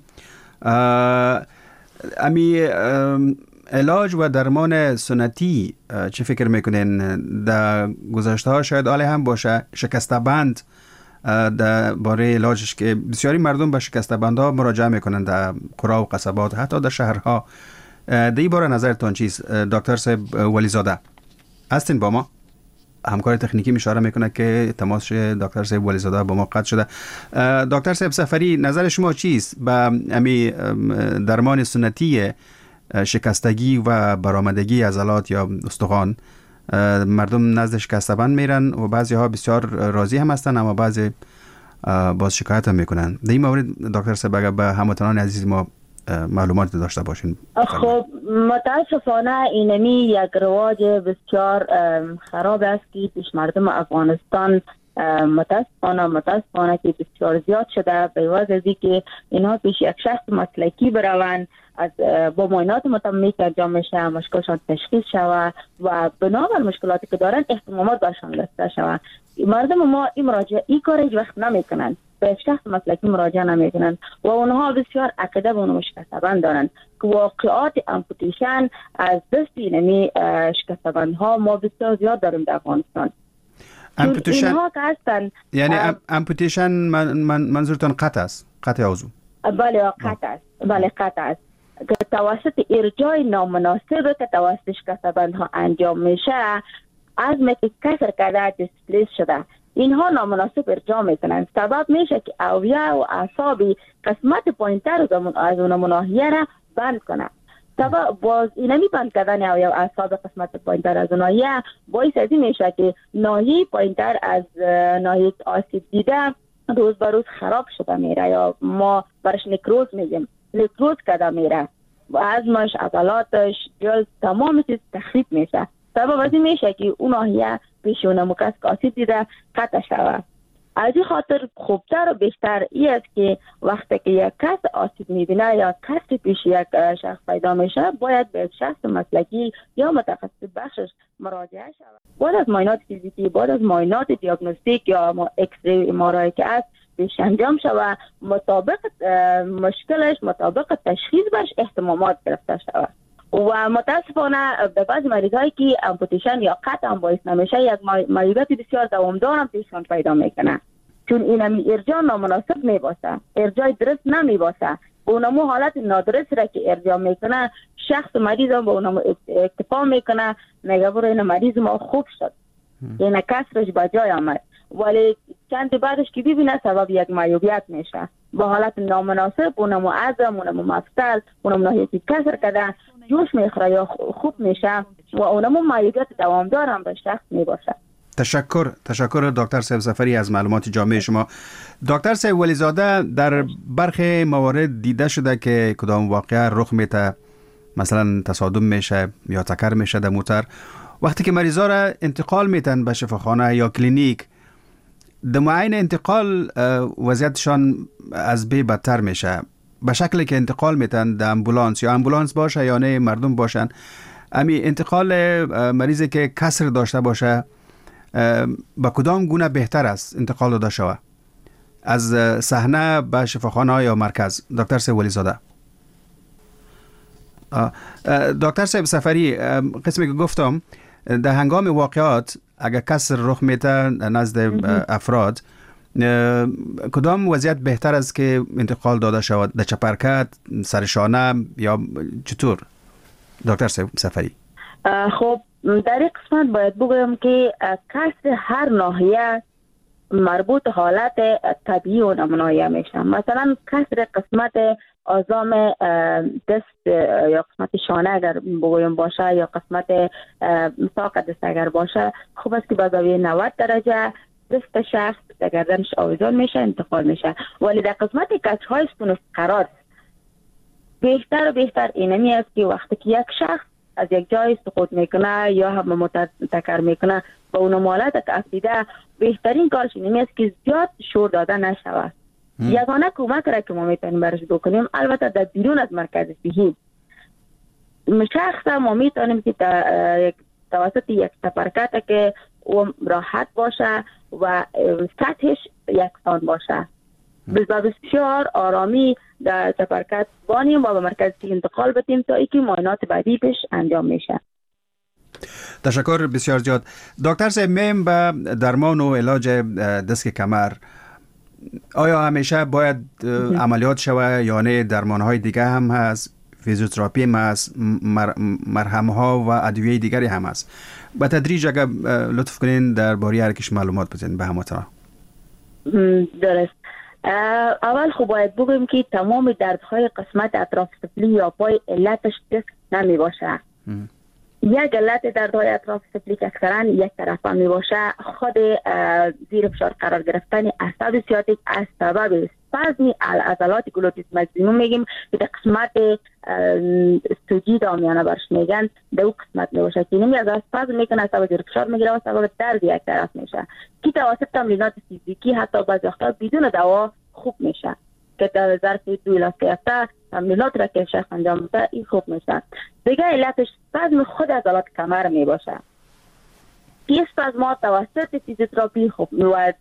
علاج و درمان سنتی چه فکر میکنین؟ در گذشته ها شاید آله هم باشه شکسته بند در باره علاجش که بسیاری مردم به شکسته بند ها مراجعه میکنن در قرا و قصبات حتی در شهرها. در این باره نظرتون چیست دکتر صاحب ولی زاده؟ هستین با ما؟ همکار تکنیکی اشاره میکنه که تماس دکتر صاحب ولی زاده با ما قطع شده. دکتر صاحب سفری نظر شما چیست به امی درمان سنتی شکستگی و برآمدگی عضلات یا استخوان؟ مردم نزد شکسته بند میرن و بعضی ها بسیار راضی هم هستن اما بعضی باز شکایت هم میکنن. در این مورد دکتر صاحب اگر به هموطنان عزیز ما معلومات داشته باشین. خب متاسفانه اینمی یک رواج بسیار خراب است که پیش مردم افغانستان متاسفانه که بسیار زیاد شده به وجه از اینکه اینها پیش یک شخص مسلکی بروند، از با معاینات متممی که انجام میشه مشکلشان تشخیص شود و بنابر مشکلاتی که دارن احتمامات برشان گرفته شود. مردم ما این کار هیچ وقت نمیکنن، به شخص مسلکی مراجعه نمیکنن و اونها بسیار عقیده به اون شکسته‌بند دارن که واقعات امپوتیشن از دست اینمی شکسته‌بندها ما بسیار زیاد داریم در افغانستان. امپوتیشن اینها که هستن یعنی امپوتیشن منظورتون قطع است؟ قطع عضو؟ بله قطع است. بله قطع است که توسط ارجاع نامناسب که توسط شکسته‌بندها انجام میشه، عظمی که کسر کرده دیسپلیس شده اینها نامناسب ارجاع میکنن، سبب میشه که اوعیه و اعصابی قسمت پایینتر از اون ناحیه را بند کنه طبعا باز اینمی بند کردن یا اعصاب قسمت پایینتر از ناحیه باعث از این میشه که ناحیه پایینتر از ناحیه آسیب دیده روز به روز خراب شده میره یا ما برش نکروز میگیم، نکروز کرده میره و عظمش، عضلاتش، جلد تمام چیز تخریب میشه. سبب از این میشه که اون ناحیه پیشونه مکس که آسیب دیده قطع شود. از این خاطر خوبتر و بهتر این است که وقتی که یک کس آسیب میبینه یا کسی پیش یک شخص پیدا میشه باید به شخص مسلکی یا متخصص بخشش مراجعه شود. بعد از معاینات فیزیکی، بعد از معاینات دیاگنوستیک یا اکسری ام‌آرآی که است پیش انجام شود، مطابق مشکلش، مطابق تشخیصش احتمامات گرفته شود. و متاسفانه به بعض مریضایی که امپوتیشن یا قطع هم باعث نمیشه یک مریضات بسیار دوامدار هم پیششون پیدا میکنه، چون اینمی ارجاع نامناسب میباسه، ارجاع درست نمیباسه، اونمو حالت نادرست را که ارجاع میکنه شخص مریض هم به اونمو اکتفا میکنه، میگه برو این مریض ما خوب شد، این کسرش به جای آمد، ولی چند بعدش که ببینه سبب یک معیوبیت میشه، با حالت نامناسب اونمو عظم، اونمو مفصل، اونمو ناحیه کسر کده جوش میخوره یا خوب میشه و اونمو معیوبیت دوامدار هم به شخص میباشه. تشکر دکتر صاحب ظفری از معلومات جامع شما. دکتر صاحب ولیزاده، در برخی موارد دیده شده که کدام واقعه رخ میته، مثلا تصادم میشه یا تکر میشه در موتر، وقتی که مریضا را انتقال میتن به شفاخانه یا کلینیک، در معین انتقال وضعیتشان از بی بدتر میشه، به شکلی که انتقال میتن در امبولانس، یا امبولانس باشه یا نه مردم باشن، امی انتقال مریضی که کسر داشته باشه با کدام گونه بهتر است انتقال داده شود از صحنه به شفاخانه یا مرکز؟ دکتر صاحب ولیزاده. دکتر صاحب ظفری، قسمی که گفتم در هنگام واقعات اگر کسر رخ میته نزد افراد، کدام وضعیت بهتر است که انتقال داده شود؟ در چپرکت، سرشانه یا چطور؟ دکتر صاحب ظفری. خب در این قسمت باید بگویم که کسر هر ناحیه مربوط حالت طبیعی و ناحیه میشه. مثلا کسر قسمت عظام دست یا قسمت شانه اگر بگویم باشه یا قسمت ساق دست اگر باشه، خوب است که با زاویه 90 درجه دست شخص در گردنش آویزان میشه، انتقال میشه. ولی در قسمت کچهای ستون فقرات بهتر و بهتر اینمی است که وقتی که یک شخص از یک جای سقوط میکنه یا هم متکر میکنه با اون مالت که افیده، بهترین کارش اینمی است که زیاد شور داده نشود. یگانه کمک را که ما میتونیم برش بکنیم البته در بیرون از مرکز صحی شخص ما میتونیم که توسط یک تپرکت که راحت باشه و سطحش یکسان باشه، بسیار آرامی در تپرکت بانیم و به مرکز صحی انتقال بدیم تا اینکه معاینات بعدی پیش انجام میشه. تشکر بسیار زیاد. دکتر صاحب، میم به درمان و علاج دست کمر، آیا همیشه باید عملیات شوه یا نه درمانهای دیگه هم هست، فیزیوتراپی هم هست، مرهمها و ادویه دیگری هم هست؟ به تدریج اگر لطف کنین در باره هر کش معلومات بزنین به هموطنان. درست. اول خب باید بگویم که تمام دردهای قسمت اطراف سفلی یا پای علتش دست نمی باشه. یک علت دردهای اطراف سفلی که اکثرا یک طرفه می باشه، خود زیر فشار قرار گرفتن اعصاب سیاتیک از سبب اسپازم عضلات گلوتیس ماکسیموم میگیم که در قسمت سوجی دامیانه برش میگن، در اون قسمت می باشه که نمی از اسپازم میکنه، سبب زیر فشار میگیره و سبب درد یک طرف میشه که توسط تمرینات فیزیکی حتی بعضی وقتا بدون دوا خوب میشه که در ظرف 2 الی 3 هفته تمرینات را که شخص انجام بده این خوب میشه. دیگه علتش اسپازم خود عضلات کمر می باشه. این اسپازمات توسط فیزیوتراپی خوب میاد.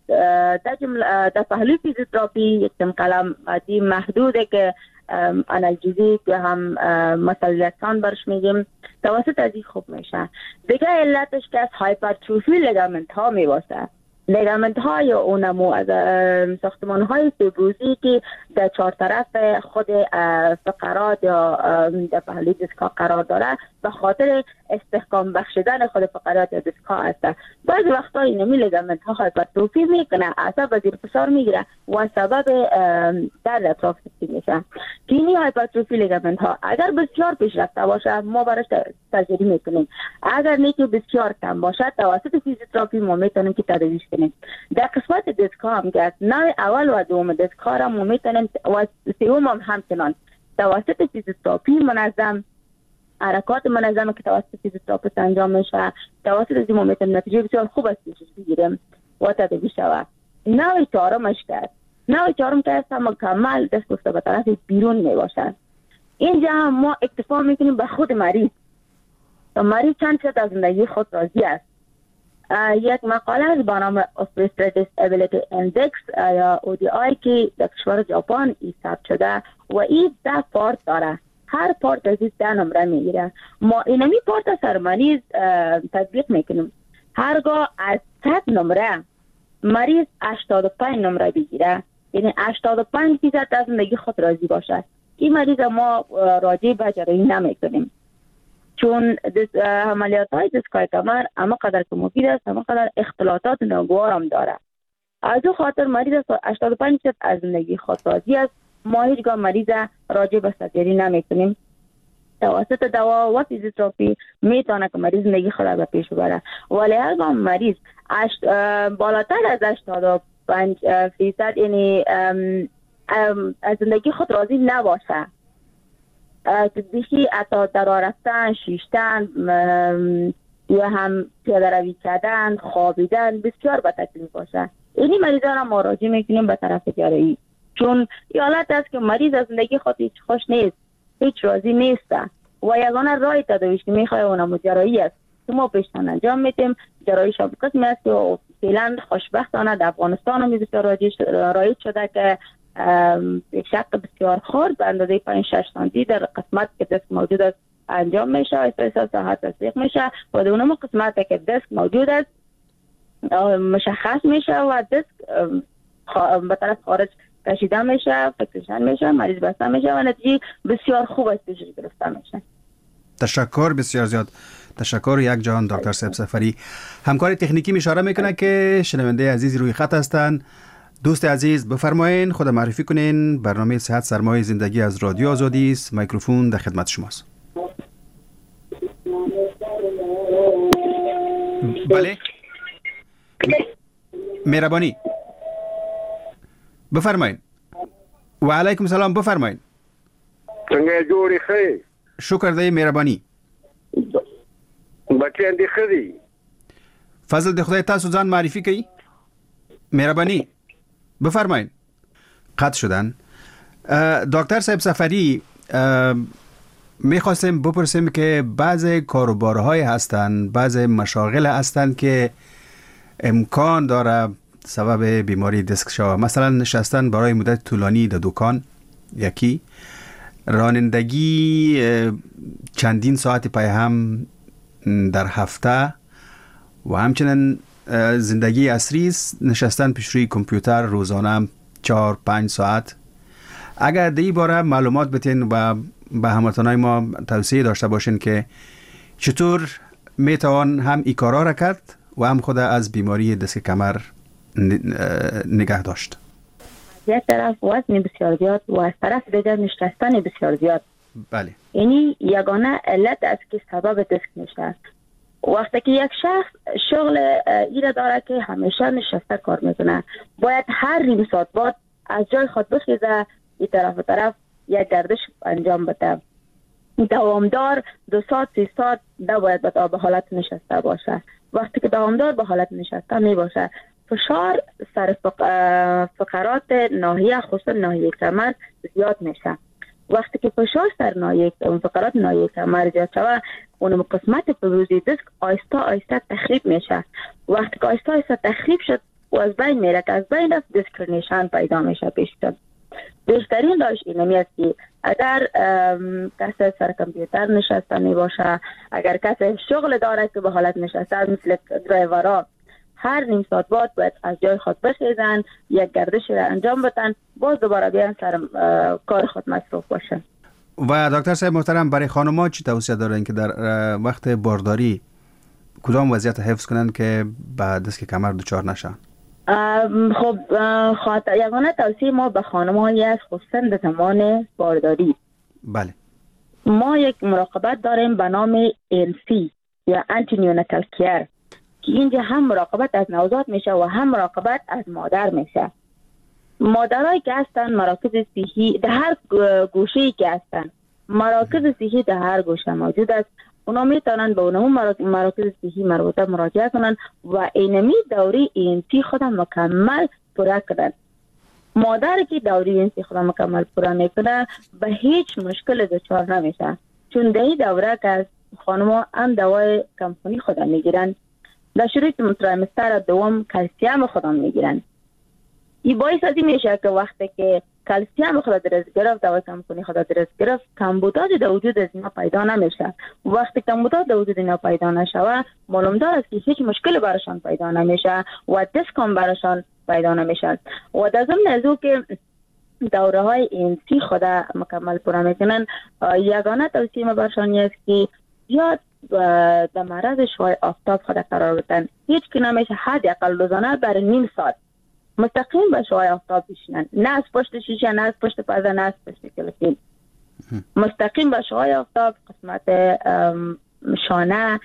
در پهلوی فیزیوتراپی یک قلم عادی محدوده که آنالژیزیک یا هم مسئولیتان برش میگیم، توسط از این خوب میشه. دیگه علتش که از هایپرتروفی لیگامنت ها می باشه. لیگامنت ها یا اونمو از ساختمان های فیبروزی که در 4 طرف خود فقرات یا در پهلوی دیسکا قرار داره، به خاطر استحکام بخشیدن خود فقرات یا دیسکا هست. بعضی وقتا اینمی لیگامنت ها هایپرتروفی میکنه، عصب زیر فشار میگیره و سبب درد اطراف سیستم میشه. که اینی هایپرتروفی لیگامنت ها اگر بسیار پیشرفته باشه ما براش سرجری میکنیم، اگر نه که بسیار کم باشه توسط فیزیوتراپی ما میتونیم که تداویش کنیم. در قسمت دیسک ها هم که نوع اول و دوم دیسک ها را ما میتونیم و سوم هم همچنان توسط فیزیوتراپی منظم، حرکات منظمه که توسط فیزیوتراپیست انجام میشه، توسط از این مومنت نتیجه بسیار خوب است بگیریم و تداوی شود. نوع چهارمش کرد، نوع چهارم که است مکمل دست گفته به طرف بیرون میباشد. اینجا هم ما اکتفا میکنیم به خود مریض تا مریض چند شد از زندگی خود راضی است. یک مقاله از با نام Osteoarthritis Ability Index یا ODI که در کشور ژاپن ثبت شده و این 10 پارت داره، هر پارت از این 10 نمره میگیره. ما اینمی پارت سر مریض تطبیق میکنیم، هرگاه از 100 نمره مریض 85 نمره بگیره، یعنی 85% از زندگی خود راضی باشه، این مریض ما راجع به جراحی نمیکنیم، چون عملیات های دستگاه کمر اما قدر که مفید است اما قدر اختلاطات ناگوار هم داره. از او خاطر مریض 85% از زندگی خود راضی است. ما هیچگاه مریض راجع به سرجری نمیکنیم. توسط دوا و فیزیوتراپی میتونه که مریض زندگی خود را به پیش ببره، ولی هرگاه مریض بالاتر از 85% یعنی از زندگی خود راضی نباشه، بیشی حتی در رفتن، شیشتن یا هم پیاده روی کردن، خوابیدن بسیار به تکلیف باشه، اینی مریضان را ما راجع میکنیم به طرف جراحی. چون حالت است که مریض از زندگی خود هیچ خوش نیست، هیچ راضی نیست و یگانه راه تداویش که میخواه اونم جراحی است که ما پیشتن انجام میتیم. جراحی شب قسمی است که فعلا خوشبختانه در افغانستان هم بسیار رایج شده که شق بسیار خرد به اندازه 5-6 سانتی در قسمت که دست موجود است انجام میشه، استرس ساحت تصدیق میشه و در اونم قسمت که دست موجود است مشخص میشه و دست به طرف خارج کشیده میشه، فکرشن میشه، مریض بسته میشه و نتیجه بسیار خوب است پیش گرفته میشه. تشکر بسیار زیاد. تشکر یک جان دکتر صاحب سفری. همکار تکنیکی اشاره میکنه که شنونده عزیز روی خط هستند. دوست عزیز بفرمایین خود معرفی کنین. برنامه صحت سرمایه زندگی از رادیو آزادی است. میکروفون در خدمت شماست. بله مهربانی بفرمایین. و علیکم سلام بفرمایین. څنګه جوړی خې؟ شکر دی مهربانی. بچی اندی خدي. فضل د خدای تاسو ځان معرفی کړئ. مهربانی بفرمایین. قطع شدن. دکتر صاحب سفری میخواستیم بپرسیم که بعض کاروبارهای هستن، بعض مشاغل هستن که امکان داره سبب بیماری دیسک شود. مثلا نشستن برای مدت طولانی در دکان، یکی رانندگی چندین ساعت پای هم در هفته و همچنین زندگی عصری نشستن پیش روی کامپیوتر روزانه 4-5 ساعت. اگر در این باره معلومات بتین و به هموطنای ما توصیه داشته باشین که چطور میتوان هم این کارا را کرد و هم خود از بیماری دیسک کمر نگه داشت. یک طرف وزن بسیار زیاد و از طرف دیگر نشستن بسیار زیاد. بله. اینی یگانه علت است که سبب دیسک میشه. وقتی که یک شخص شغل ایره داره که همیشه نشسته کار میکنه، باید هر نیم ساعت بعد از جای خود بخیزه، این طرف و طرف یک گردش انجام بده. دوامدار 2 ساعت 3 ساعت باید به حالت نشسته باشه. وقتی که دوامدار به حالت نشسته می باشه، فشار سر فقرات ناحیه خصوصا ناحیه کمر زیاد میشه. وقتی که فشار سر ناحیه فقرات ناحیه کمر زیاد شود، اون قسمت فروزی دیسک آهسته آهسته تخریب میشه. وقتی که آهسته آهسته تخریب شد و از بین میره، که از بین رفت دیسکرینیشن پیدا میشه پیشتر. بهترین راهش اینمی است که اگر کسی سر کامپیوتر نشسته می باشه، اگر کسی شغل داره که به حالت نشسته مثل درایورها، هر نیم ساعت بعد باید از جای خود بخیزن، یک گردش را انجام بدن، باز دوباره بیان سر کار خود مصروف باشن. و دکتر صاحب محترم برای خانم‌ها چی توصیه دارین که در وقت بارداری کدام وضعیت حفظ کنن که به دست کمر دچار نشن؟ خب یگانه توصیه ما به خانم‌هایی است خصوصا در زمان بارداری. بله. ما یک مراقبت داریم به نام ANC یا آنتی نیوناتال کیر که اینجا هم مراقبت از نوزاد میشه و هم مراقبت از مادر میشه. مادرایی که هستن مراکز صحی در هر گوشه‌ای که هستن، مراکز صحی در هر گوشه موجود است. اونا میتونن به اونمون مراکز صحی مربوطه مراجعه کنن و اینمی دوره ANC خودم مکمل پورا کنن. مادر که دوره ANC خودم مکمل پورا میکنه به هیچ مشکل دچار نمیشه، چون در این دوره که خانم‌ها هم دوای کمخونی خودم میگیرن، در شروع تریمستر دوم کلسیم خودم میگیرن. این باعث از این میشه که وقتی که کلسیم خود درست گرفت، دوای کمخونی خود درست گرفت، کمبودات در وجود از اینا پیدا نمیشه. وقتی کمبودات در وجود اینا پیدا نشوه، معلوم دار است که هیچ مشکل براشان پیدا نمیشه و دسکم براشان پیدا نمیشه. و در ضمن از او که دوره های ANC خود مکمل پورا میکنن، یگانه توصیه برشان است که زیاد در معرض شعاع آفتاب خود قرار بدن. هیچ که نمیشه حداقل روزانه برای نیم ساعت مستقیم به شعاع آفتاب بشینن، نه از پشت شیشه، نه از پشت پرده، نه از پشت کلکین. مستقیم به شعاع آفتاب قسمت شانه،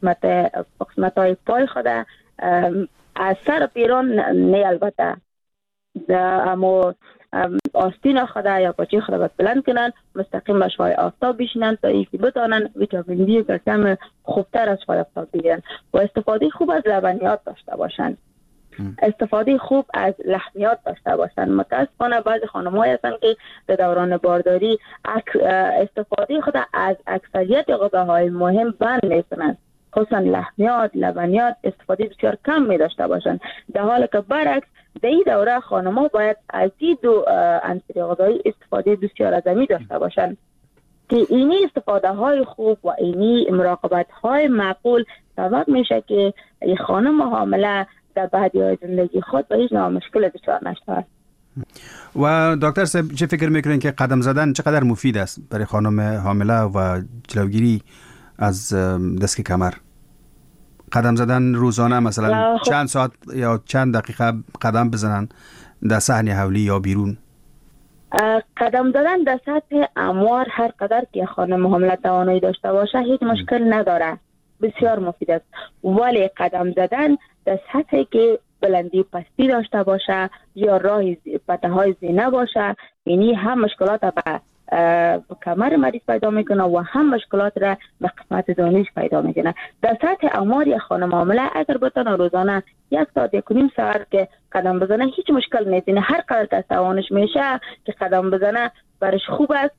قسمت های پای خود، از سر پیران نه البته اما آستین خود یا پاچه خود باید بلند کنن، مستقیم به شعاع آفتاب بشینن تا اینکه بتانن ویتامین دی و کلسیم خوبتر از شعاع آفتاب بگیرن و استفاده خوب از لبنیات داشته باشن، استفاده خوب از لحمیات داشته باشن. متاسفانه بعضی خانم‌ها هستن که در دوران بارداری استفاده خود از اکثریت غذاهای مهم بند میکنن، خصوصا لحمیات، لبنیات استفاده بسیار کم می داشته باشن، در حالی که برعکس در این دوره خانم‌ها باید از این دو عنصر غذایی استفاده بسیار عظیمی داشته باشن که اینی استفاده های خوب و اینی مراقبت های معقول سبب میشه که خانم حامله در بعدی زندگی خود به هیچ نوع مشکل دچار نشه. و دکتر صاحب چه فکر میکنین که قدم زدن چقدر مفید است برای خانم حامله و جلوگیری از دست کمر؟ قدم زدن روزانه مثلا چند ساعت یا چند دقیقه قدم بزنن در صحن حولی یا بیرون؟ قدم زدن در سطح اموار هر قدر که خانم حامله توانایی داشته باشه هیچ مشکل نداره، بسیار مفید است. ولی قدم زدن در سطحی که بلندی پستی داشته باشه یا راه پته های زینه باشه، یعنی هم مشکلات به کمر مریض پیدا میکنه و هم مشکلات را به قسمت دانش پیدا میکنه. در سطح امار خانم حامله اگر بتونه روزانه 1 ساعت 1.5 ساعت که قدم بزنه هیچ مشکل نیست. هر قدر که توانش میشه که قدم بزنه برش خوب است.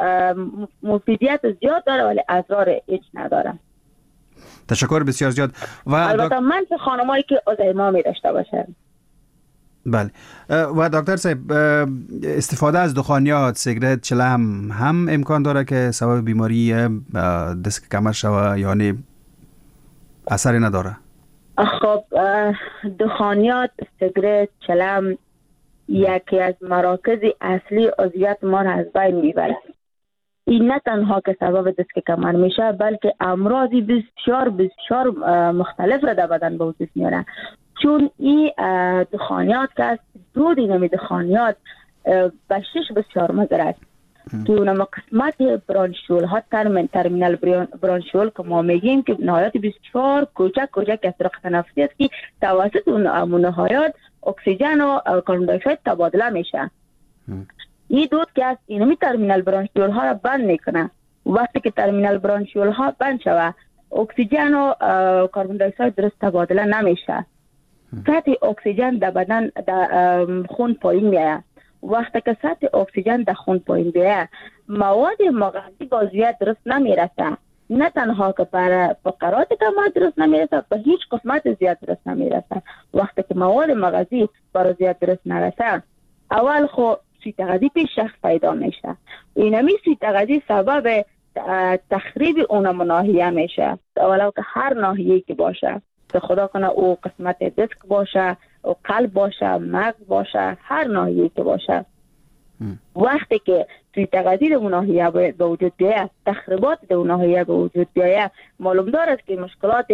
مفیدیت زیاد داره ولی اضرار هیچ نداره. تشکر بسیار زیاد. و البته من که خانمایی که آزایما داشته باشن. بله. و دکتر صاحب استفاده از دخانیات، سیگرت، چلم هم امکان داره که سبب بیماری دست کمر شوه یا نه اثری نداره؟ خب دخانیات، سیگرت، چلم یکی از مراکز اصلی عضویت ما را از بین میبره. این نه تنها که سبب دست کمر میشه بلکه امراضی بسیار مختلف را در بدن به وجود میاره. چون این دخانیات که است دو دینمی دخانیات بشش بسیار مضر است که اونم قسمت برانشول ها ترمینال برانشول که ما میگیم که نهایت بسیار کوچک از طریق تنفسی است که توسط اون نهایت اکسیژن و کربن دی اکساید تبادله میشه. این دود که است اینمی ترمینال برانشول ها را بند میکنه. وقتی که ترمینال برانشول ها بند شوه اکسیژن و کربن دی اکساید درست تبادله نمیشه. سطح اکسیژن در بدن در خون پایین میاد. وقتی که سطح اکسیژن در خون پایین بیاد مواد مغذی به عضویت درست نمیرسه. نه تنها که برای فقرات کمر درست نمیرسه، به هیچ قسمت زیاد درست نمیرسه. وقتی که مواد مغذی برای عضویت درست نرسه اول خو سویت غذی پیش شخص پیدا میشه. اینمی سویت غذی سبب تخریب اون ناحیه میشه، ولو که هر ناحیه‌ای که باشه، که خدا کنه او قسمت دسک باشه، او قلب باشه، مغز باشه، هر ناحیه‌ای که باشه. وقتی که سویت غذی در اون ناحیه به وجود بیاید، تخریبات در اون ناحیه به وجود بیاید، معلوم دارد که مشکلات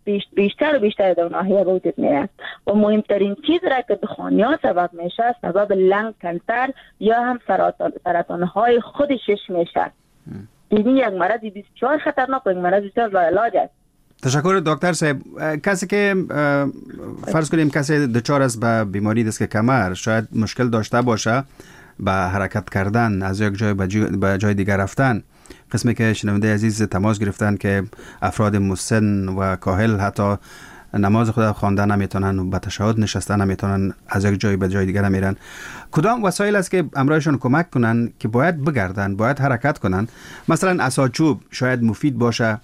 بیشتر و بیشتر در ناحیه وجود میره و مهمترین چیز را که دخانیات سبب میشه سبب لنگ کانسر یا هم سرطان های خود شش میشه. این یک مرض بسیار خطرناک و یک مرض بسیار لاعلاج است. تشکر دکتر صاحب. کسی که فرض کنیم کسی دچار است به بیماری دست کمر شاید مشکل داشته باشه به حرکت کردن، از یک جای به جای دیگر رفتن. قسمی که شنونده عزیز تماس گرفتن که افراد مسن و کاهل حتی نماز خود خواندن نمیتونن و به تشهد نشستن نمیتونن، از یک جای به جای دیگر نمیرن. کدام وسایل است که امرایشان کمک کنن که باید بگردن، باید حرکت کنن؟ مثلا عصاچوب شاید مفید باشه.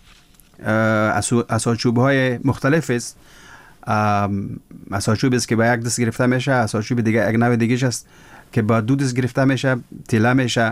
عصاچوب های مختلف است. عصاچوب است که با یک دست گرفته میشه، عصاچوب دیگه یک نوع دیگه است که با دو دست گرفته میشه، تیله میشه.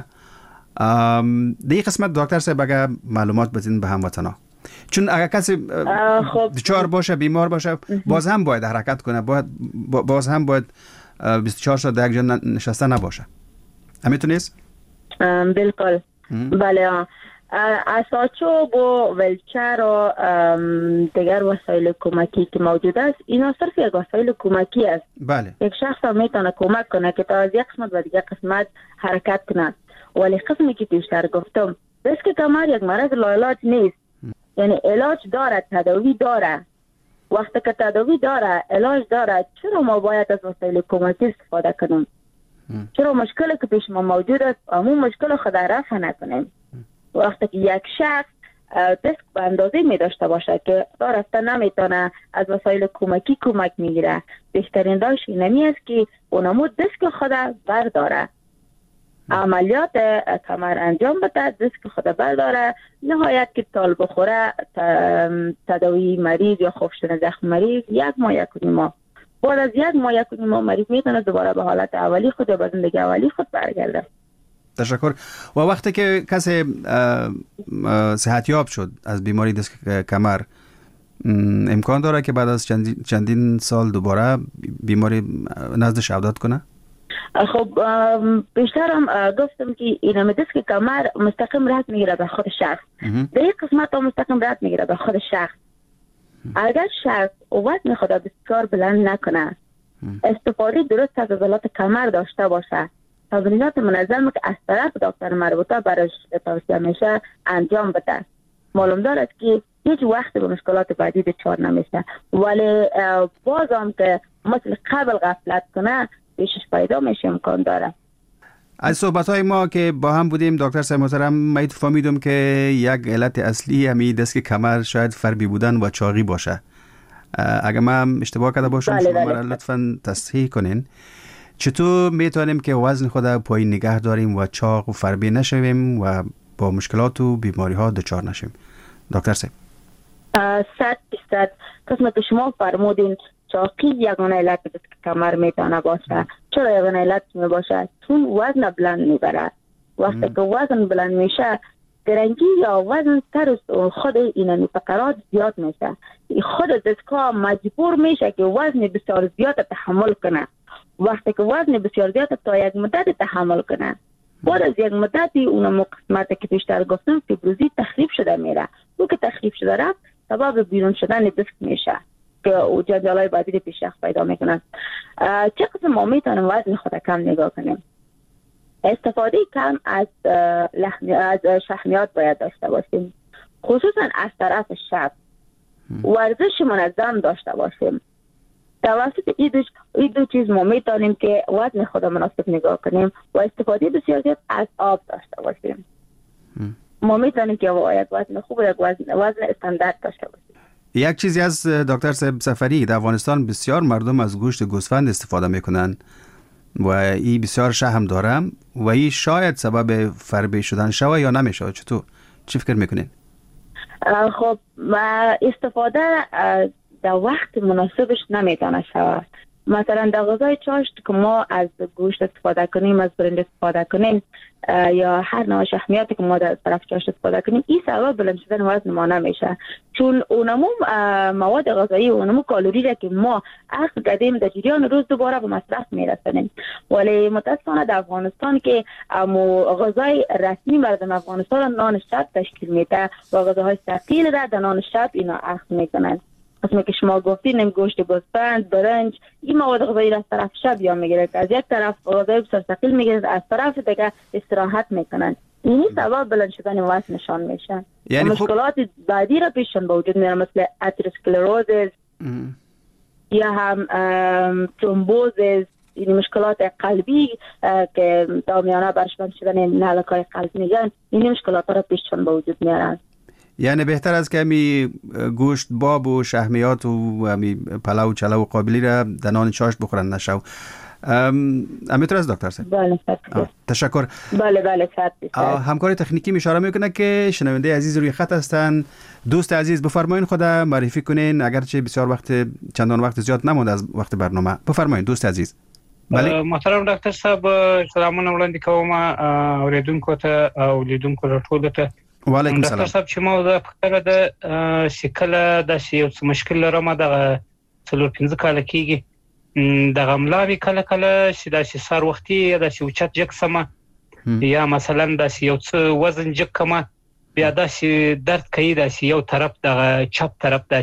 دیگه قسمت دکتر صاحب اگر معلومات بدین به هموطنا، چون اگر کسی دچار باشه، بیمار باشه، باز هم باید حرکت کنه، باز هم باید 24 ساعت در یک جا نشسته نباشه. همینطور نیست؟ بالکل. بله. عصاچوب و ولچر و دیگر وسایل کمکی که موجود است، اینا صرف یک وسایل کمکی است. بله. یک شخص هم میتونه کمک کنه که تا از یک قسمت به دیگر قسمت حرکت کنه. ولی قسمی که پیشتر گفتم، دست کمر یک مرض لاعلاج نیست. یعنی علاج داره، تداوی داره. وقتی که تداوی داره، علاج داره، چرا ما باید از وسایل کمکی استفاده کنیم؟ چرا مشکلی که پیش ما موجود است، همون مشکل خود رفع نکنیم؟ وقتی که یک شخص دست به اندازه می داشته باشه که رفته نمیتونه، از وسایل کمکی کمک میگیره، بهترین راهش اینمی است که اونمو دست خود برداره، عملیات کمر انجام بده، دست خود برداره، نهایت که تال بخوره، تداوی مریض یا خوب شدن زخم مریض 1 ماه 1.5 ماه. بعد از 1 ماه 1.5 ماه مریض میتونه دوباره به حالت اولی خود یا به زندگی اولی خود برگرده. تشکر. و وقتی که کسی صحتیاب شد از بیماری دست کمر، امکان داره که بعد از چندین سال دوباره بیماری نزدش عودت کنه؟ خب بیشترم گفتم که این دست کمر مستقیم رد میگیره به خود شخص. در یک قسمت هم مستقیم رد میگیره به خود شخص. اگر شخص وزن خود بسیار بلند نکنه، استفاده درست از عضلات کمر داشته باشه، تمرینات منظم که از طرف دکتر مربوطه برایش توصیه میشه انجام بده، معلوم دارد که هیچ وقت به مشکلات بعدی دچار نمیشه. ولی باز هم که مثل قبل غفلت کنه پیشش پیدا میشه، امکان داره. از صحبت‌های ما که با هم بودیم دکتر صاحب محترم، من فهمیدم که یک علت اصلی همین دست کمر شاید فربی بودن و چاقی باشه. اگر من اشتباه کرده باشم شما مرا لطفاً تصحیح کنین. چطور میتونیم که وزن خود پایین نگه داریم و چاق و فربی نشویم و با مشکلات و بیماری ها دچار نشیم؟ دکتر صاحب 100% قسمت که شما فرمودین چاقی یگانه علت دست کمر میتونه باشه. چرا یگانه علت میباشه؟ چون وزن بلند میبره. وقتی که وزن بلند میشه، درنگی یا وزن سر خود این فقرات زیاد میشه. خود دستگاه مجبور میشه که وزن بسیار زیاد تحمل کنه. وقتی که وزن بسیار زیاد تا یک مدت تحمل کنه، بعد از یک مدتی اون قسمتی که پیشتر گفتم فیبروزی تخریب شده میره. او که تخریب شده رفت سبب بیرون شدن دست میشه که او جنجالای بعدی پیش شخص پیدا میکنن. چه قسم ما میتونیم وزن خود کم نگاه کنیم؟ استفاده کم از شحمیات باید داشته باشیم، خصوصا از طرف شب. ورزش منظم داشته باشیم. توسط این دو چیز ما میتونیم که وزن خود مناسب نگاه کنیم و استفاده بسیار زیاد از آب داشته باشیم. ما میتونیم که یک وزن خوب و یک وزن استاندارد داشته باشیم. یک چیزی از دکتر صاحب سفری، در افغانستان بسیار مردم از گوشت گوسفند استفاده میکنن و این بسیار شهم داره و این شاید سبب فربه شدن شوه یا نمیشه. چطور؟ چی فکر میکنین؟ خب استفاده در وقت مناسبش نمیتونه شود. مثلا در غذای چاشت که ما از گوشت استفاده کنیم، از برنج استفاده کنیم یا هر نوع شحمیاتی که ما در طرف چاشت استفاده کنیم، این سبب بلند شدن وزن ما نمیشه. چون اونمو مواد غذایی، اونمو کالری را که ما اخذ کردیم در جریان روز دوباره به مصرف میرسونیم. ولی متاسفانه در افغانستان که غذای رسمی مردم افغانستان نان شب تشکیل میده و غذاهای ثقیل را در نان شب اینا اخذ میکنن. قسمی که شما گفتین، گوشت گوسفند، برنج، این مواد غذایی را از طرف شب یا میگیره که از یک طرف غذای بسیار ثقیل میگیره، از طرف دیگه استراحت میکنن. این سبب بلند شدن وزن نشان میشن. یعنی مشکلات بعدی را پیششون به وجود میاره، مثل اتروسکلروزیس یا هم ترومبوزیس، این مشکلات قلبی که دامیانه برشبند شدن نلکای قلب میگن، این مشکلات را پیششون به وجود میارن. یعنی بهتر است که همی گوشت باب و شحمیات و همی پلاو چلو و قابلی را در نان چاشت بخورن نشو. همینطور است دکتر صاحب؟ بله تشکر. بله همکار تکنیکی اشاره میکنه که شنونده عزیز روی خط هستن. دوست عزیز بفرمایین خود معرفی کنین، اگرچه بسیار وقت چندان وقت زیاد نمونده از وقت برنامه. بفرمایین دوست عزیز. بله محترم ډاکټر صاحب، سلامونه وړاندې کوم اوریدونکو ته او لیدونکو ټولو ته. وعلیکم السلام. ډاکټر صاحب چې ما د پختره د شکل د یو مشکل لرم، د 4-5 کال کېږي د غملاوي کله چې د سر وختي یا د اوچت جکسمه یا مثلا د یو څه وزن جکمه بیا د درد کوي د یو طرف د چپ طرف د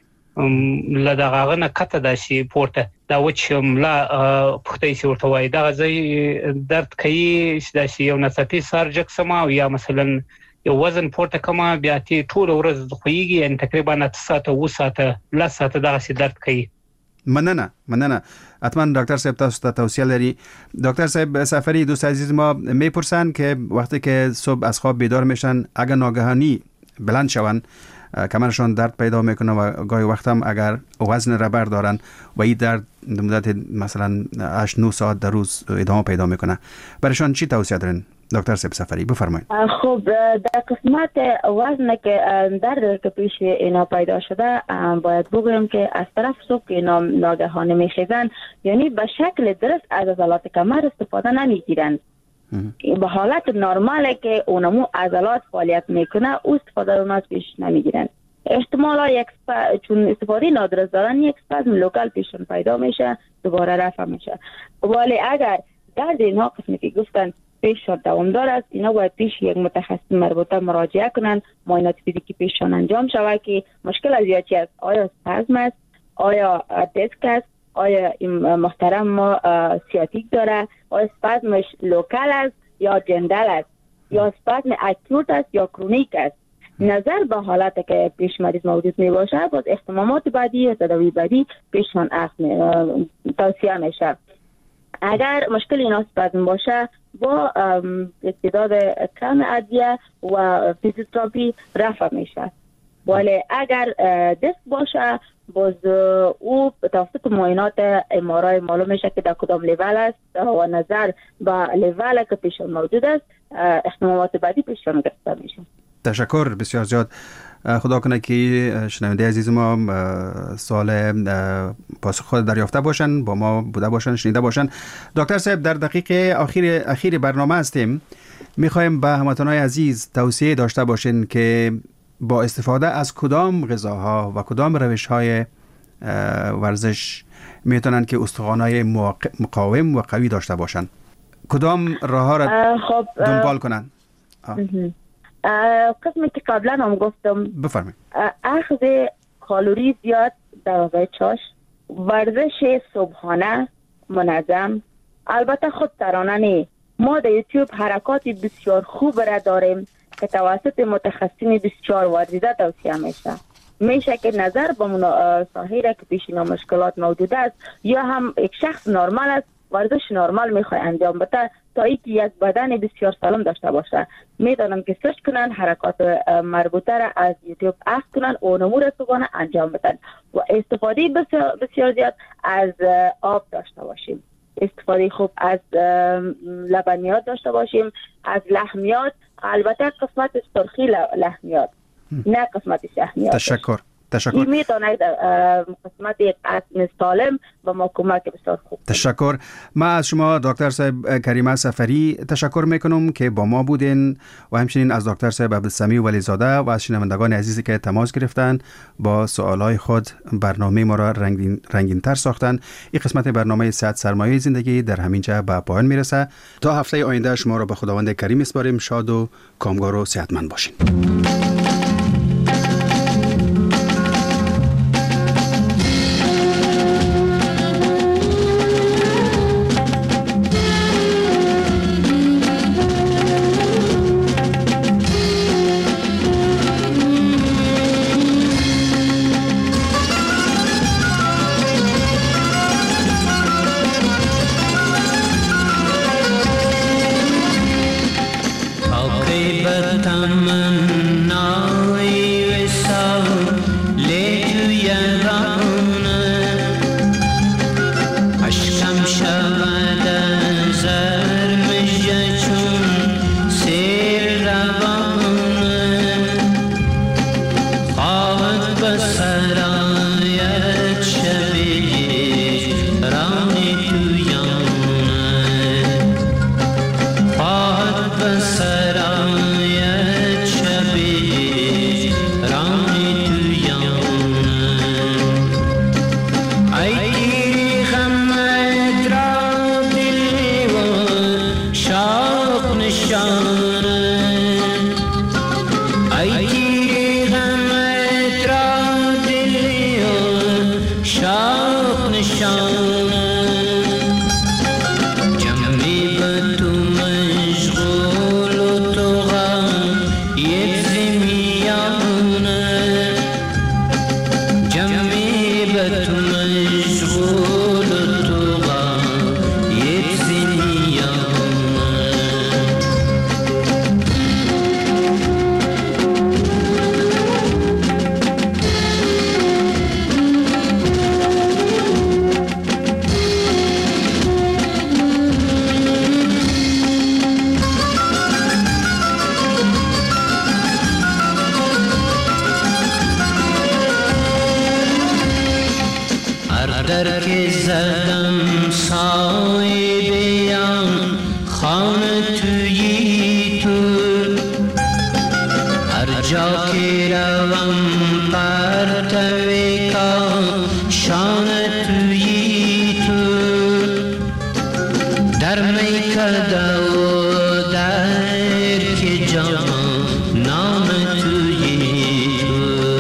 لدغه نه کته د پورته دا وچ ملا پختې سی ورته وای دا ځای درد کوي چې د یو نصفي سر جکسمه یا مثلا یو وزن پورته کما بیا تی ټول ورځ خوېږي، یعنی تقریبا 8 ساعته 2 ساعته لا ساعته دا درد کوي. مننه. حتما دکتر صاحب تاسو ته توصیه لري. دکتر صاحب سفری دوست عزیز ما میپرسن که وقتی که صبح از خواب بیدار میشن اگر ناگهانی بلند شون کمرشان درد پیدا میکنه و گاهی وقت هم اگر وزن را بردارن و این درد مدت مثلا 8-9 ساعت در روز ادامه پیدا میکنه، برایشان چی توصیه دارین دکتر صاحب سفری؟ بفرمایید. خب در قسمت وزن که درد که پیش اینا پیدا شده باید بگویم که از طرف صبح که اینا ناگهانه میخیزن، یعنی به شکل درست از عضلات کمر استفاده نمیگیرن. به حالت نرماله که اونمو عضلات فعالیت میکنه او استفاده اون از پیش نمیگیرن. احتمالا چون استفاده نادرست دارن یک اسپازم لوکال پیشون پیدا میشه، دوباره رفع میشه. ولی اگر درد اینها قسمی که گفتن پیششان دوامدار است، اینا باید پیش یک متخصص مربوطه مراجعه کنن، معاینات فیزیکی پیششان انجام شود که مشکل از یا چی است، آیا اسپازم است، آیا دیسک است، آیا محترم ما سیاتیک داره، آیا اسپازمش لوکال است یا جندل است، یا اسپازم اکوت است یا کرونیک است. نظر به حالت که پیش مریض موجود می باشه، باز احتمامات بعدی یا تداوی بعدی پیششان توصیه میشه. اگر مشکل این اسپازم باشه با استعداد کم ادویه و فیزیوتراپی رفع میشه. ولی اگر دیسک باشه باز او توسط معاینات ام‌آرآی معلوم میشه که در کدام لیول است و نظر به لیول که پیشون موجود است احتمالات بعدی پیشون گرفته میشه. تشکر بسیار زیاد. خدا کنه که شنونده عزیز ما سوال پاسخ خود دریافته باشن، با ما بوده باشن، شنیده باشن. دکتر صاحب در دقیقه اخیر برنامه هستیم، میخوایم به هموطنان عزیز توصیه داشته باشین که با استفاده از کدام غذاها و کدام روش‌های ورزش میتونن که استخوان‌های مقاوم و قوی داشته باشن، کدام راه‌ها را دنبال کنن؟ قسمی که قبلا هم گفتم، بفرمایید. اخذ کالری زیاد در غذای چاش، ورزش صبحانه منظم، البته خود سرانه. ما در یوتیوب حرکات بسیار خوب را داریم که توسط متخصصین بسیار ورزیده توصیه میشه که نظر به ساحه را که پیش اینا مشکلات موجود است یا هم یک شخص نرمال است ورزش نرمال میخواد انجام بده تا اینکه یک بدن بسیار سالم داشته باشه، میدانم که سرچ کنن حرکات مربوطه را از یوتیوب اخذ کنن و نمور صبحانه انجام بدن و استفاده بسیار زیاد از آب داشته باشیم، استفاده خوب از لبنیات داشته باشیم، از لحمیات، البته قسمت سرخی لحمیات نه قسمت شحمیات. تشکر. این میتونه قسمت یک اصل سالم و ما کمک بسیار خوب. تشکر. ما از شما دکتر صاحب کریمه سفری تشکر میکنم که با ما بودین و همچنین از دکتر صاحب عبدالسمیع ولیزاده و از شنوندگان عزیزی که تماس گرفتن با سوالای خود برنامه ما را رنگین تر ساختن. این قسمت برنامه صحت سرمایه زندگی در همین جا به پایان میرسه. تا هفته آینده شما را به خداوند کریم میسپاریم. شاد و کامگار و صحتمند باشین. که زدم صاحبیان خانه توی تو، هر جا که روم پرتوی کاشان توی تو، در میکده و در که جانان توی تو،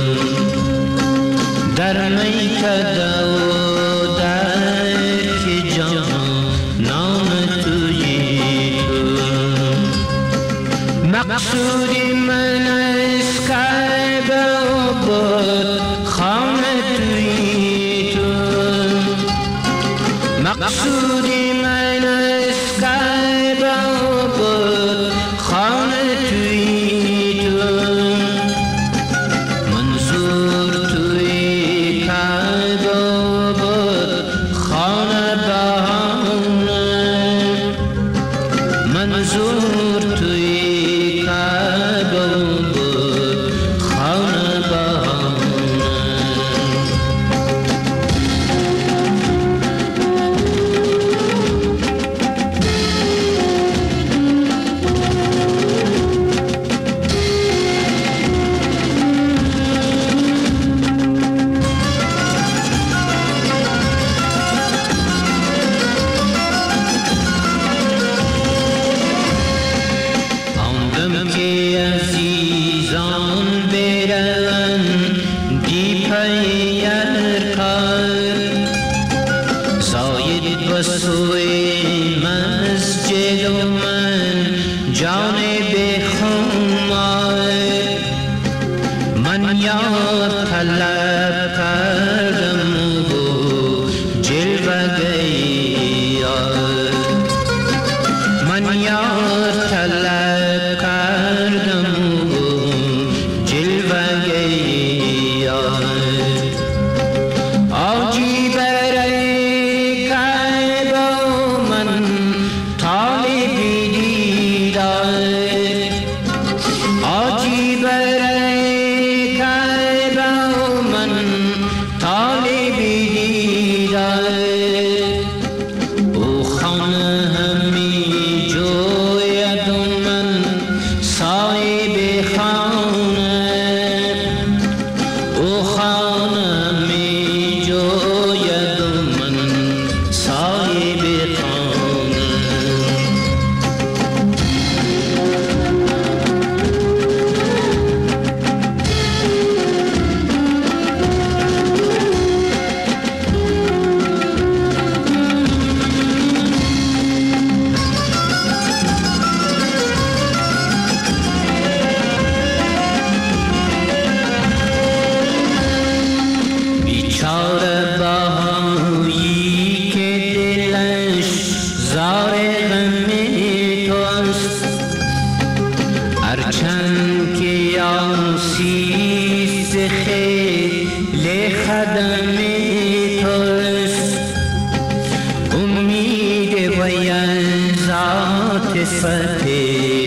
در میکده و در که جانان توی تو. مقصودی من از کعبه بود خانه توی تو، مقصودی من از کعبه بود خانه توی تو، منظور توی کعبه بود خانه بهانه، منظور توی کعبه بود خانه بهانه. آندم که عزیزان برن دی پیر کار، زاید بسوی مسجد و من جان بخمار، من یاد طلب کردم و جلوه گیار، من یاد طلب کردم و جلوه گیار، آجی برای کعبه من طالبی دیدار، آجی برای کعبه من طالبی دیدار، او خانه همی جوید و من صاحب خانه، او خانه همی جوید و من صاحب خانه. بیچاره بهایی که دلش زار غم توست، هرچند که یاسیست خیل خدم توست، امید وی ذات فتح